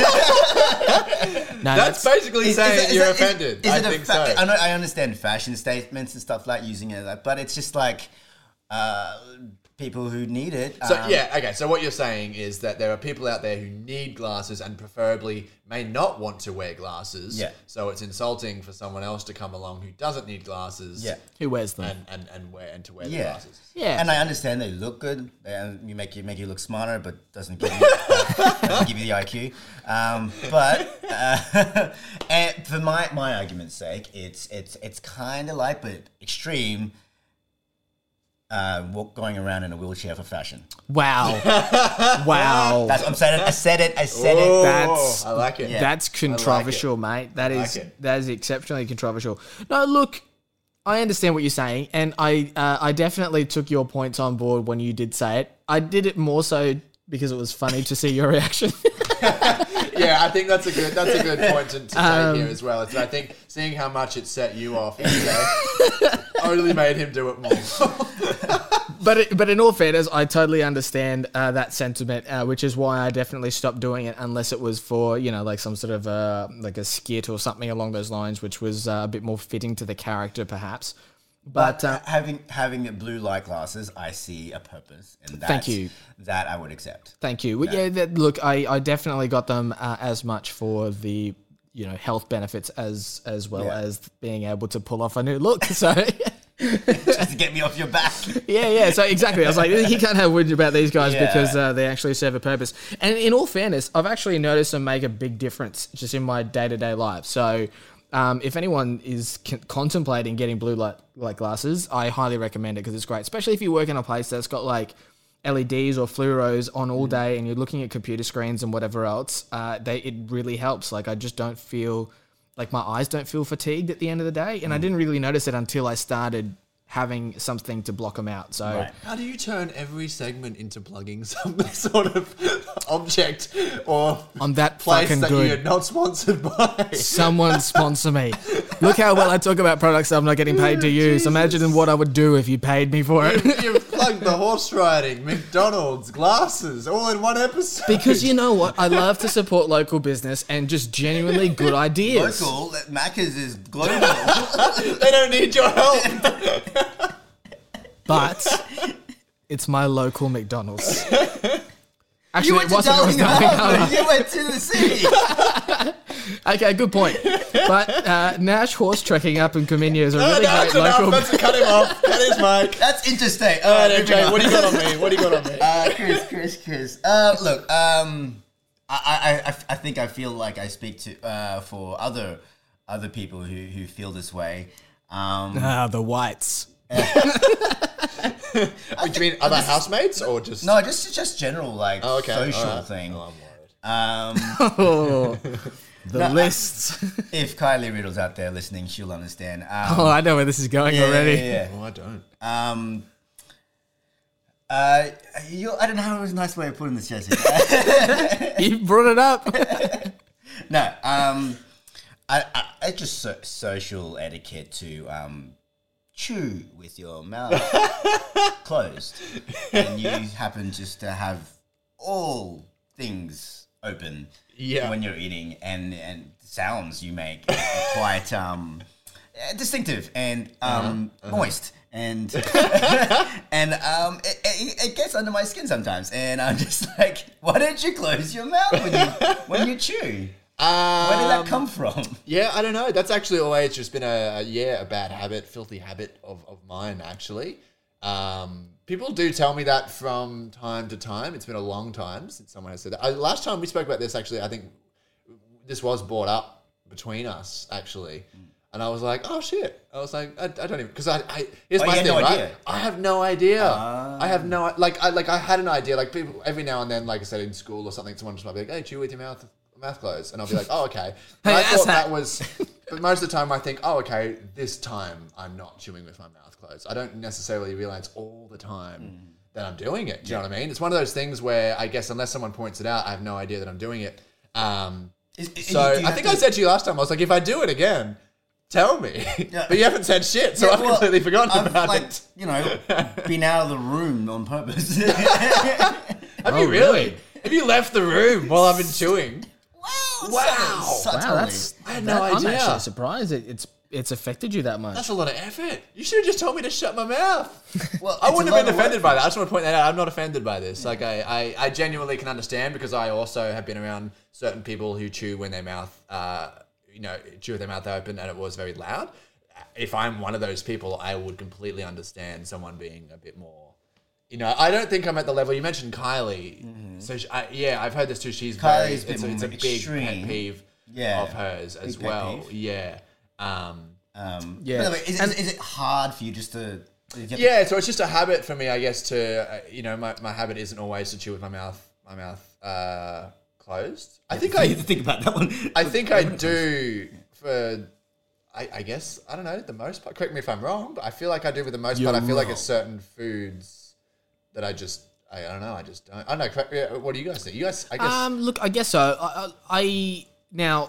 [SPEAKER 3] that.
[SPEAKER 2] No,
[SPEAKER 6] That's basically
[SPEAKER 3] Is-
[SPEAKER 6] saying
[SPEAKER 3] is it-
[SPEAKER 6] you're
[SPEAKER 3] is- is-
[SPEAKER 6] offended.
[SPEAKER 3] is
[SPEAKER 6] I
[SPEAKER 3] it a
[SPEAKER 6] think
[SPEAKER 3] fa-
[SPEAKER 6] so.
[SPEAKER 3] I know I understand fashion statements and stuff like using it, like, but it's just like uh, people who need it.
[SPEAKER 6] So
[SPEAKER 3] um,
[SPEAKER 6] yeah, okay. So what you're saying is that there are people out there who need glasses and preferably may not want to wear glasses.
[SPEAKER 3] Yeah.
[SPEAKER 6] So it's insulting for someone else to come along who doesn't need glasses.
[SPEAKER 3] Yeah.
[SPEAKER 2] who wears them?
[SPEAKER 6] And and, and wear and to wear the
[SPEAKER 3] Yeah.
[SPEAKER 6] glasses.
[SPEAKER 2] Yeah.
[SPEAKER 3] And I understand they look good, and you make you make you look smarter, but doesn't give you doesn't give you the I Q. Um, but uh, and for my my argument's sake, it's it's it's kind of like, but extreme. Uh, walk, going around in a wheelchair for fashion.
[SPEAKER 2] Wow. Wow.
[SPEAKER 3] That's I'm saying it. I said it. I said
[SPEAKER 6] Oh,
[SPEAKER 3] it.
[SPEAKER 2] That's
[SPEAKER 6] I like it.
[SPEAKER 3] Yeah.
[SPEAKER 2] That's controversial, mate. That
[SPEAKER 6] like
[SPEAKER 2] is
[SPEAKER 6] it.
[SPEAKER 2] that is exceptionally controversial. No, look, I understand what you're saying, and I uh, I definitely took your points on board when you did say it. I did it more so because it was funny to see your reaction.
[SPEAKER 6] Yeah, I think that's a good that's a good point to, to
[SPEAKER 2] Um,
[SPEAKER 6] take here as well. It's, I think seeing how much it set you off okay, only made him do it more.
[SPEAKER 2] But it, but in all fairness, I totally understand uh, that sentiment, uh, which is why I definitely stopped doing it unless it was for, you know, like some sort of uh, like a skit or something along those lines, which was uh, a bit more fitting to the character, perhaps. But
[SPEAKER 3] But
[SPEAKER 2] uh,
[SPEAKER 3] having having blue light glasses, I see a purpose, and that's,
[SPEAKER 2] Thank you.
[SPEAKER 3] That I would accept.
[SPEAKER 2] thank you. Well, yeah, that, look, I, I definitely got them uh, as much for the, you know, health benefits as as well
[SPEAKER 3] Yeah.
[SPEAKER 2] as being able to pull off a new look. So.
[SPEAKER 3] Just to get me off your back.
[SPEAKER 2] Yeah, yeah. So exactly, I was like, he can't have whinge about these guys
[SPEAKER 3] Yeah.
[SPEAKER 2] because uh, they actually serve a purpose. And in all fairness, I've actually noticed them make a big difference just in my day to day life. So Um, if anyone is con- contemplating getting blue light, light glasses, I highly recommend it because it's great, especially if you work in a place that's got like L E Ds or fluoros on all day and you're looking at computer screens and whatever else. Uh, they it really helps. Like I just don't feel like my eyes don't feel fatigued at the end of the day, and I didn't really notice it until I started having something to block them out. So
[SPEAKER 3] Right.
[SPEAKER 6] How do you turn every segment into plugging some sort of object or
[SPEAKER 2] I'm that
[SPEAKER 6] place
[SPEAKER 2] fucking
[SPEAKER 6] that
[SPEAKER 2] good.
[SPEAKER 6] you're not sponsored by?
[SPEAKER 2] Someone sponsor me. Look how well I talk about products I'm not getting paid to use. Imagine what I would do if you paid me for it.
[SPEAKER 6] You've plugged the horse riding, McDonald's, glasses, all in one episode.
[SPEAKER 2] Because you know what? I love to support local business and just genuinely good ideas.
[SPEAKER 3] Local, that Macca's is global.
[SPEAKER 6] They don't need your help.
[SPEAKER 2] But it's my local McDonald's.
[SPEAKER 3] You
[SPEAKER 2] Actually,
[SPEAKER 3] went
[SPEAKER 2] it
[SPEAKER 3] to
[SPEAKER 2] wasn't. It was
[SPEAKER 3] Darling
[SPEAKER 2] Darling
[SPEAKER 3] Harbour.
[SPEAKER 2] Harbour.
[SPEAKER 3] You went to the city.
[SPEAKER 2] Okay, good point. But uh, Nash horse trekking up in Comenia is a
[SPEAKER 6] No,
[SPEAKER 2] really
[SPEAKER 6] that's
[SPEAKER 2] great
[SPEAKER 6] enough.
[SPEAKER 2] local.
[SPEAKER 6] That's cut him off. Cut his mic.
[SPEAKER 3] That's interstate.
[SPEAKER 6] All right,
[SPEAKER 3] Uh,
[SPEAKER 6] M J, what do you got on me? What do you got on me?
[SPEAKER 3] Uh, Chris, Chris, Chris. Uh, look, um, I, I, I, I think I feel like I speak to uh, for other other people who, who feel this way. Um,
[SPEAKER 2] Ah, the whites.
[SPEAKER 6] Oh, do you mean other housemates or just?
[SPEAKER 3] no, just just general like
[SPEAKER 6] Oh, okay.
[SPEAKER 3] social
[SPEAKER 6] All right.
[SPEAKER 3] thing.
[SPEAKER 6] Oh, I'm worried.
[SPEAKER 3] Um,
[SPEAKER 2] Oh, the
[SPEAKER 3] No, I-
[SPEAKER 2] lists.
[SPEAKER 3] if Kylie Riddle's out there listening, she'll understand. Um,
[SPEAKER 2] Oh, I know where this is going
[SPEAKER 3] yeah,
[SPEAKER 2] already.
[SPEAKER 3] yeah,
[SPEAKER 6] Oh, I don't.
[SPEAKER 3] yeah. Um, uh, you, I don't know how it was a nice way of putting this, Jesse.
[SPEAKER 2] You brought it up.
[SPEAKER 3] No, um, I, I, it's just so, social etiquette to um, chew with your mouth closed, and you happen just to have all things open
[SPEAKER 6] Yeah.
[SPEAKER 3] when you're eating, and and sounds you make are quite um, eh, distinctive and um, moist. And and um, it, it, it gets under my skin sometimes, and I'm just like, why don't you close your mouth when you when you chew? Where did that come from?
[SPEAKER 6] Yeah, I don't know. That's actually always just been a, a yeah a bad habit, filthy habit of, of mine. Actually, um, people do tell me that from time to time. It's been a long time since someone has said that. I, last time we spoke about this, actually, I think this was brought up between us actually, and I was like, oh shit. I was like, I, I don't even because I, I here's
[SPEAKER 3] Oh,
[SPEAKER 6] my
[SPEAKER 3] you had
[SPEAKER 6] thing,
[SPEAKER 3] no
[SPEAKER 6] right?
[SPEAKER 3] idea?
[SPEAKER 6] I have no idea.
[SPEAKER 3] Ah.
[SPEAKER 6] I have no like I like I had an idea. Like people every now and then, like I said in school or something, someone just might be like, hey, chew with your mouth. Mouth closed, and I'll be like, oh, okay. And
[SPEAKER 2] Hey,
[SPEAKER 6] I thought
[SPEAKER 2] asshat.
[SPEAKER 6] that was, but most of the time I think, oh, okay, this time I'm not chewing with my mouth closed. I don't necessarily realize all the time that I'm doing it. Do you know what I mean? It's one of those things where I guess unless someone points it out, I have no idea that I'm doing it. Um,
[SPEAKER 3] Is- is-
[SPEAKER 6] so
[SPEAKER 3] do you
[SPEAKER 6] I
[SPEAKER 3] have
[SPEAKER 6] think
[SPEAKER 3] to-
[SPEAKER 6] I said to you last time, I was like, if I do it again, tell me.
[SPEAKER 3] Yeah.
[SPEAKER 6] But you haven't said shit, so
[SPEAKER 3] Yeah,
[SPEAKER 6] I've
[SPEAKER 3] well,
[SPEAKER 6] completely forgotten
[SPEAKER 3] I've,
[SPEAKER 6] about
[SPEAKER 3] like,
[SPEAKER 6] it.
[SPEAKER 3] you know, been out of the room on purpose.
[SPEAKER 6] Have
[SPEAKER 2] Oh,
[SPEAKER 6] you really?
[SPEAKER 2] really?
[SPEAKER 6] Have you left the room while I've been chewing?
[SPEAKER 3] Wow!
[SPEAKER 6] Wow.
[SPEAKER 3] Subtly.
[SPEAKER 2] Wow, that's.
[SPEAKER 6] I had no
[SPEAKER 2] that- I'm
[SPEAKER 6] idea.
[SPEAKER 2] actually surprised it, it's it's affected you that much.
[SPEAKER 6] That's a lot of effort. You should have just told me to shut my mouth.
[SPEAKER 3] Well,
[SPEAKER 6] I
[SPEAKER 3] it's
[SPEAKER 6] wouldn't
[SPEAKER 3] a
[SPEAKER 6] have
[SPEAKER 3] lot
[SPEAKER 6] been
[SPEAKER 3] of
[SPEAKER 6] offended
[SPEAKER 3] work.
[SPEAKER 6] by that. I just want to point that out. I'm not offended by this. Like I, I, I genuinely can understand because I also have been around certain people who chew when their mouth, uh, you know, chew with their mouth open and it was very loud. If I'm one of those people, I would completely understand someone being a bit more. You know, I don't think I'm at the level you mentioned. Kylie, so she, I, yeah, I've heard this too. She's very,
[SPEAKER 3] Kylie's a bit
[SPEAKER 6] it's, a, it's a
[SPEAKER 3] more
[SPEAKER 6] big pet
[SPEAKER 3] extreme.
[SPEAKER 6] peeve
[SPEAKER 3] Yeah.
[SPEAKER 6] of hers as
[SPEAKER 3] Big pet
[SPEAKER 6] well.
[SPEAKER 3] peeve.
[SPEAKER 6] Yeah. Um,
[SPEAKER 3] Um,
[SPEAKER 2] Yeah.
[SPEAKER 3] By the way, is,
[SPEAKER 2] And-
[SPEAKER 3] is, is it hard for you just to? Get
[SPEAKER 6] Yeah, so it's just a habit for me, I guess. To uh, you know, my, my habit isn't always to chew with my mouth my mouth uh, closed. I think
[SPEAKER 3] I need
[SPEAKER 6] I
[SPEAKER 3] to think about that one.
[SPEAKER 6] I think I do for I, I guess I don't know the most part. Correct me if I'm wrong, but I feel like I do with the most
[SPEAKER 2] You're
[SPEAKER 6] part. I feel like
[SPEAKER 2] wrong.
[SPEAKER 6] it's certain foods that I just I, I don't know. I just don't. I don't know. Correct, yeah, what do you guys think? You guys, I guess.
[SPEAKER 2] Um, look, I guess so. I, I, I now,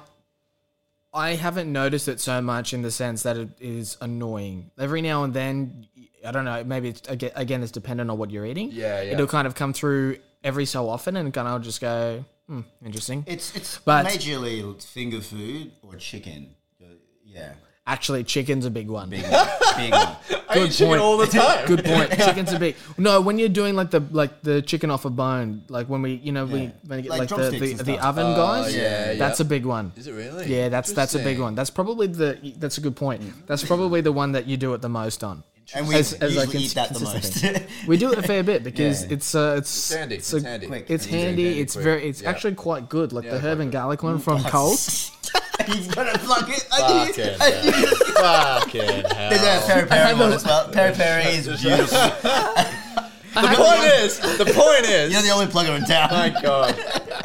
[SPEAKER 2] I haven't noticed it so much in the sense that it is annoying. Every now and then, I don't know. Maybe it's again, again it's dependent on what you're eating.
[SPEAKER 6] Yeah, yeah.
[SPEAKER 2] It'll kind of come through every so often, and kind of just go, hmm, interesting.
[SPEAKER 3] It's it's
[SPEAKER 2] But-
[SPEAKER 3] majorly finger food or chicken. Yeah,
[SPEAKER 2] Actually, chicken's a big one.
[SPEAKER 3] big, big one.
[SPEAKER 6] I eat chicken
[SPEAKER 2] point.
[SPEAKER 6] all the time.
[SPEAKER 2] Good point. Chicken's a big no. When you're doing like the like the chicken off a bone, like when we you know we
[SPEAKER 3] Yeah.
[SPEAKER 2] when you get
[SPEAKER 3] Like
[SPEAKER 2] like, the
[SPEAKER 3] drumsticks
[SPEAKER 2] the,
[SPEAKER 3] and
[SPEAKER 2] the
[SPEAKER 3] stuff.
[SPEAKER 2] oven
[SPEAKER 6] Oh,
[SPEAKER 2] guys,
[SPEAKER 6] yeah,
[SPEAKER 2] that's
[SPEAKER 6] yeah.
[SPEAKER 2] a big one.
[SPEAKER 6] Is it really?
[SPEAKER 2] Yeah, that's that's a big
[SPEAKER 3] Interesting.
[SPEAKER 2] one. That's probably the that's a good point. That's probably the one that you do it the most on.
[SPEAKER 3] And we
[SPEAKER 2] As- as
[SPEAKER 3] usually
[SPEAKER 2] I can
[SPEAKER 3] eat that the most.
[SPEAKER 2] consistently. We do it a fair bit because
[SPEAKER 3] Yeah.
[SPEAKER 2] it's uh, it's
[SPEAKER 6] It's handy.
[SPEAKER 2] It's,
[SPEAKER 6] It's
[SPEAKER 2] a-
[SPEAKER 6] handy.
[SPEAKER 3] Quick.
[SPEAKER 2] It's
[SPEAKER 3] Easy,
[SPEAKER 2] handy.
[SPEAKER 6] handy,
[SPEAKER 2] It's
[SPEAKER 6] quick.
[SPEAKER 2] very. It's
[SPEAKER 6] Yeah.
[SPEAKER 2] actually quite good. Like
[SPEAKER 6] Yeah,
[SPEAKER 2] the herb
[SPEAKER 6] quite
[SPEAKER 2] and
[SPEAKER 6] good.
[SPEAKER 2] garlic one from Coles.
[SPEAKER 3] He's gonna plug it. I
[SPEAKER 6] Fucking
[SPEAKER 3] knew- I
[SPEAKER 6] hell.
[SPEAKER 3] knew-
[SPEAKER 6] Fucking
[SPEAKER 3] There's a
[SPEAKER 6] hell.
[SPEAKER 3] Peri Peri one as well. Peri Peri is beautiful.
[SPEAKER 6] The point is, the point is.
[SPEAKER 3] You're the only plugger in town.
[SPEAKER 6] My God.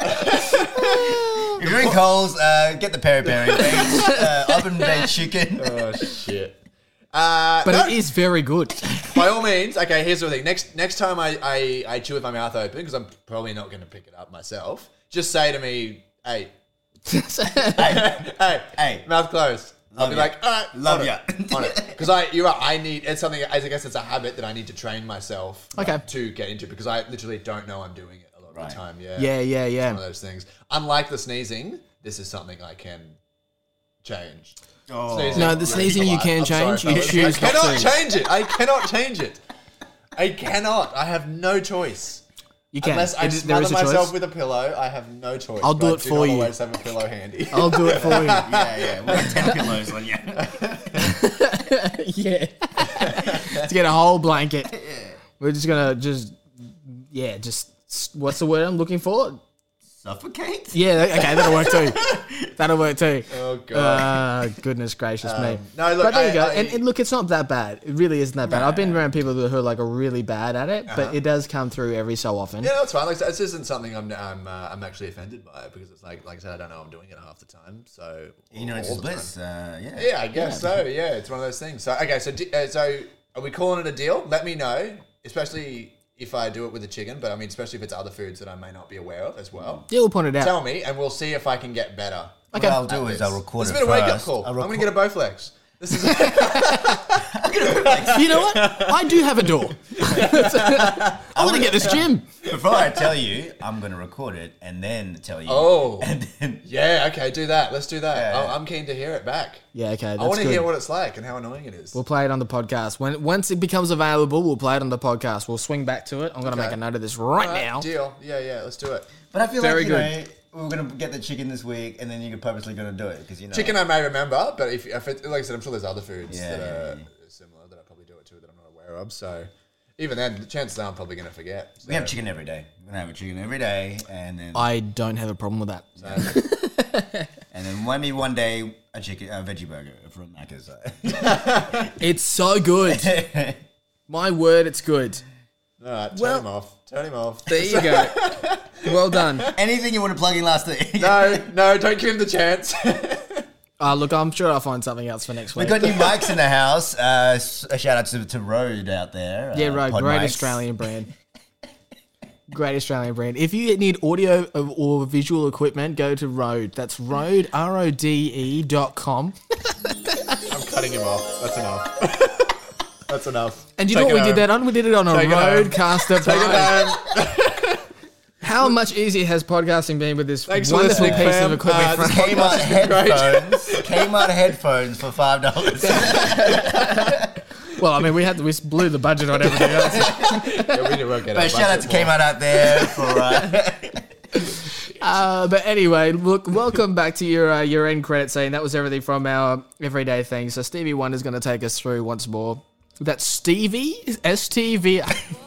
[SPEAKER 3] If you're in Coles, uh, get the Peri Peri. Baked, uh, oven baked chicken.
[SPEAKER 6] Oh shit. Uh,
[SPEAKER 2] But
[SPEAKER 6] no,
[SPEAKER 2] it is very good.
[SPEAKER 6] by all means. Okay, here's the thing. Next next time I, I, I chew with my mouth open, because I'm probably not going to pick it up myself, just say to me, hey,
[SPEAKER 3] Hey,
[SPEAKER 6] hey,
[SPEAKER 3] hey.
[SPEAKER 6] mouth closed. I'll
[SPEAKER 3] Love
[SPEAKER 6] be
[SPEAKER 3] ya.
[SPEAKER 6] like, all right,
[SPEAKER 3] Love
[SPEAKER 6] on
[SPEAKER 3] ya.
[SPEAKER 6] it, on it. Because I, you're right. I need. It's something. I guess it's a habit that I need to train myself.
[SPEAKER 2] Okay.
[SPEAKER 6] To get into, because I literally don't know I'm doing it a lot of
[SPEAKER 3] Right.
[SPEAKER 6] the time. Yeah.
[SPEAKER 2] Yeah, yeah,
[SPEAKER 6] It's
[SPEAKER 2] yeah.
[SPEAKER 6] one of those things. Unlike the sneezing, this is something I can change.
[SPEAKER 3] Oh.
[SPEAKER 6] Sneezing,
[SPEAKER 2] No, the sneezing you can
[SPEAKER 6] I'm sorry,
[SPEAKER 2] change. You
[SPEAKER 6] fellas.
[SPEAKER 2] choose
[SPEAKER 6] I
[SPEAKER 2] not
[SPEAKER 6] cannot
[SPEAKER 2] to.
[SPEAKER 6] change it. I cannot change it. I cannot. I have no choice.
[SPEAKER 2] You can.
[SPEAKER 6] Unless I
[SPEAKER 2] It- there
[SPEAKER 6] smother
[SPEAKER 2] is a
[SPEAKER 6] myself
[SPEAKER 2] choice.
[SPEAKER 6] with a pillow, I have no choice.
[SPEAKER 2] I'll
[SPEAKER 6] but
[SPEAKER 2] do
[SPEAKER 6] I
[SPEAKER 2] it for
[SPEAKER 6] not
[SPEAKER 2] you.
[SPEAKER 6] Always have a pillow handy.
[SPEAKER 2] I'll do it for you.
[SPEAKER 3] Yeah, yeah. We got ten pillows on you.
[SPEAKER 2] Yeah. To get a whole blanket. We're just gonna just yeah, just what's the word I'm looking for?
[SPEAKER 3] Suffocate?
[SPEAKER 2] Yeah, okay, that'll work too. That'll work too.
[SPEAKER 6] Oh god.
[SPEAKER 2] Uh, goodness gracious me.
[SPEAKER 6] no, look,
[SPEAKER 2] but there
[SPEAKER 6] I-
[SPEAKER 2] you go.
[SPEAKER 6] I-
[SPEAKER 2] and, and look, it's not that bad. It really isn't that bad. I've been around people who are like are really bad at it, but it does come through every so often.
[SPEAKER 6] Yeah, that's fine. Like, this isn't something I'm I'm uh, I'm actually offended by, because it's like like I said, I don't know I'm doing it half the time. So
[SPEAKER 3] Ignorance
[SPEAKER 6] all
[SPEAKER 3] is
[SPEAKER 6] the time.
[SPEAKER 3] bliss. Uh, yeah.
[SPEAKER 6] Yeah, I guess so. Yeah, it's one of those things. So okay, so di- uh, so are we calling it a deal? Let me know, especially if I do it with the chicken. But I mean, especially if it's other foods that I may not be aware of as well.
[SPEAKER 2] Yeah, we'll point it out.
[SPEAKER 6] Tell me, and we'll see if I can get better.
[SPEAKER 3] What I'll do is I'll record
[SPEAKER 6] It's
[SPEAKER 3] it
[SPEAKER 6] been a wake up
[SPEAKER 3] first.
[SPEAKER 6] call.
[SPEAKER 3] I'll
[SPEAKER 6] I'm gonna
[SPEAKER 3] record-
[SPEAKER 6] get a Bowflex. This is
[SPEAKER 2] You know what? I do have a door. I'm gonna get this gym.
[SPEAKER 3] Before I tell you, I'm going to record it and then tell you.
[SPEAKER 6] Oh.
[SPEAKER 3] And then,
[SPEAKER 6] yeah. Okay, do that. Let's do that.
[SPEAKER 3] Yeah.
[SPEAKER 6] I- I'm keen to hear it back.
[SPEAKER 2] Yeah, okay, that's
[SPEAKER 6] I want to
[SPEAKER 2] good.
[SPEAKER 6] hear what it's like and how annoying it is.
[SPEAKER 2] We'll play it on the podcast. When once it becomes available, we'll play it on the podcast. We'll swing back to it. I'm gonna
[SPEAKER 6] Okay.
[SPEAKER 2] make a note of this right
[SPEAKER 6] All right,
[SPEAKER 2] now.
[SPEAKER 6] Deal. Yeah, yeah. Let's do it.
[SPEAKER 3] but I feel
[SPEAKER 2] Very
[SPEAKER 3] like, you
[SPEAKER 2] good.
[SPEAKER 3] know, we're going to get the chicken this week and then you're purposely going to do it because, you know.
[SPEAKER 6] Chicken I may remember, but if, if it, like I said, I'm sure there's other foods
[SPEAKER 3] Yeah,
[SPEAKER 6] that
[SPEAKER 3] yeah,
[SPEAKER 6] are
[SPEAKER 3] yeah.
[SPEAKER 6] similar that I probably do it to that I'm not aware of. So even then, the chances are I'm probably going to forget. So,
[SPEAKER 3] We have chicken every day. We're going to have a chicken every day and then
[SPEAKER 2] I don't have a problem with that.
[SPEAKER 3] and then maybe one day a chicken a veggie burger from Macca's.
[SPEAKER 2] It's so good. My word, it's good.
[SPEAKER 6] All right, turn
[SPEAKER 2] Well-
[SPEAKER 6] him off. Turn him off.
[SPEAKER 2] There you go. Well done.
[SPEAKER 3] Anything you want to plug in last week?
[SPEAKER 6] No, no, don't give him the chance.
[SPEAKER 2] Uh, look, I'm sure I'll find something else for next
[SPEAKER 3] We
[SPEAKER 2] week.
[SPEAKER 3] got new mics in the house. Uh, s- a shout out to, to Rode out there.
[SPEAKER 2] Yeah,
[SPEAKER 3] uh,
[SPEAKER 2] right.
[SPEAKER 3] Pod
[SPEAKER 2] Great
[SPEAKER 3] mics.
[SPEAKER 2] Australian brand. Great Australian brand. If you need audio or visual equipment, go to Rode. That's Rode, R O D E dot com.
[SPEAKER 6] I'm cutting him off. That's enough. That's enough.
[SPEAKER 2] And you
[SPEAKER 6] Take
[SPEAKER 2] know what
[SPEAKER 6] it
[SPEAKER 2] we did
[SPEAKER 6] home.
[SPEAKER 2] that on? We did it on a
[SPEAKER 6] Take it home.
[SPEAKER 2] Rodecaster
[SPEAKER 6] Take it
[SPEAKER 2] Pro.
[SPEAKER 6] home.
[SPEAKER 2] How much easier has podcasting been with this
[SPEAKER 6] Thanks for
[SPEAKER 2] wonderful
[SPEAKER 6] listening,
[SPEAKER 2] piece
[SPEAKER 6] fam.
[SPEAKER 2] of equipment?
[SPEAKER 6] Uh,
[SPEAKER 2] from-
[SPEAKER 6] this
[SPEAKER 3] Kmart
[SPEAKER 6] Podcast has been great.
[SPEAKER 3] headphones. Kmart headphones for five dollars.
[SPEAKER 2] well, I mean, we had to, we blew the budget on everything else.
[SPEAKER 6] Yeah, we did work it
[SPEAKER 3] But
[SPEAKER 6] out.
[SPEAKER 3] shout out to
[SPEAKER 6] Budget more.
[SPEAKER 3] Kmart out there for. Uh,
[SPEAKER 2] Uh, but anyway, look, welcome back to your uh, your end credit scene. That was everything from our everyday things. So Stevie Wonder's going to take us through once more. That's Stevie S T V.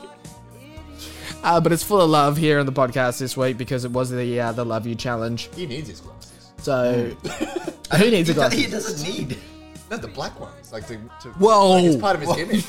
[SPEAKER 2] Uh, but it's full of love here on the podcast this week because it was the uh, the Love You Challenge.
[SPEAKER 6] He needs his glasses.
[SPEAKER 2] So who needs a
[SPEAKER 3] he
[SPEAKER 2] glasses?
[SPEAKER 3] doesn't need.
[SPEAKER 6] No, the black ones. Like to, to
[SPEAKER 2] Whoa.
[SPEAKER 6] like it's part of his gimmick.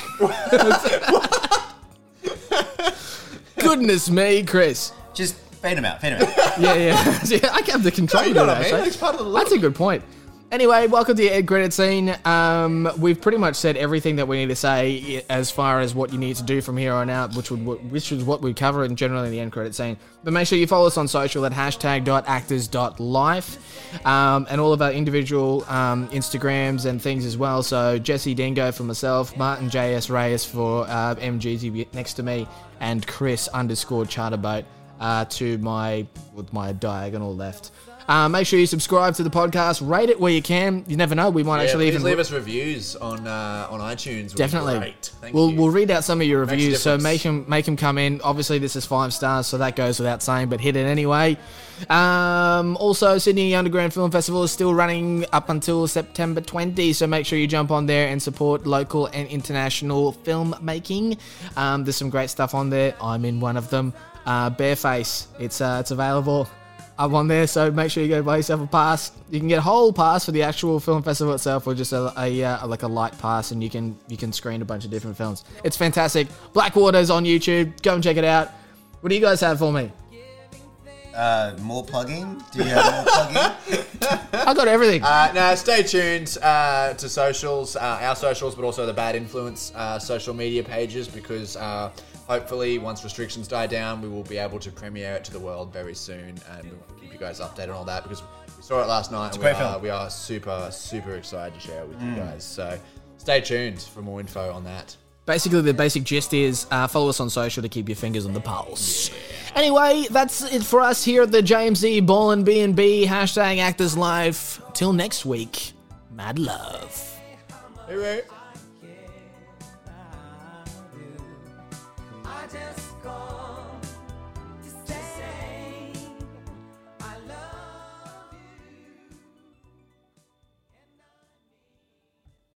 [SPEAKER 2] Goodness me, Chris.
[SPEAKER 3] Just fade him out. Fade him out.
[SPEAKER 2] Yeah, yeah. See, I kept the control
[SPEAKER 6] you
[SPEAKER 2] of
[SPEAKER 6] know
[SPEAKER 2] it,
[SPEAKER 6] what I mean?
[SPEAKER 2] actually.
[SPEAKER 6] It's part of the look.
[SPEAKER 2] That's a good point. Anyway, welcome to the Ed Credit Scene. Um, we've pretty much said everything that we need to say as far as what you need to do from here on out, which would which is what we cover in generally in the End Credit Scene. But make sure you follow us on social at hashtag dot actors dot life um, and all of our individual um, Instagrams and things as well. So Jesse Dingo for myself, Martin J S Reyes for uh, M G Z next to me, and Chris underscore Charterboat uh, to my with my diagonal left. Uh, make sure you subscribe to the podcast, rate it where you can. You never know, we might
[SPEAKER 6] Yeah,
[SPEAKER 2] actually
[SPEAKER 6] please
[SPEAKER 2] even
[SPEAKER 6] leave us reviews on uh, on iTunes. Would be
[SPEAKER 2] definitely.
[SPEAKER 6] great. Thank
[SPEAKER 2] we'll
[SPEAKER 6] you.
[SPEAKER 2] we'll read out some of your
[SPEAKER 6] Makes a
[SPEAKER 2] reviews, so
[SPEAKER 6] difference.
[SPEAKER 2] make them make them come in. Obviously, this is five stars, so that goes without saying, but hit it anyway. Um, also, Sydney Underground Film Festival is still running up until September twentieth, so make sure you jump on there and support local and international filmmaking. Um, there's some great stuff on there. I'm in one of them. Uh, Bareface. It's uh, it's available up on there, so make sure you go buy yourself a pass. You can get a whole pass for the actual film festival itself, or just a, a uh, like a light pass, and you can you can screen a bunch of different films. It's fantastic. Blackwater's on YouTube. Go and check it out. What do you guys have for me?
[SPEAKER 3] Uh, more plugging? Do you have more plugging?
[SPEAKER 2] I got everything.
[SPEAKER 6] Uh, now, stay tuned uh, to socials, uh, our socials, but also the Bad Influence uh, social media pages, because uh, hopefully once restrictions die down, we will be able to premiere it to the world very soon, and we'll keep you guys updated on all that, because we saw it last night, and we
[SPEAKER 3] great
[SPEAKER 6] are,
[SPEAKER 3] film.
[SPEAKER 6] we are super, super excited to share it with you guys. So stay tuned for more info on that.
[SPEAKER 2] Basically, the basic gist is uh, follow us on social to keep your fingers on the pulse. Anyway, that's it for us here at the James E. Ballin' B and B, hashtag Actors Live. Till next week, mad love.
[SPEAKER 6] Hey, Ray.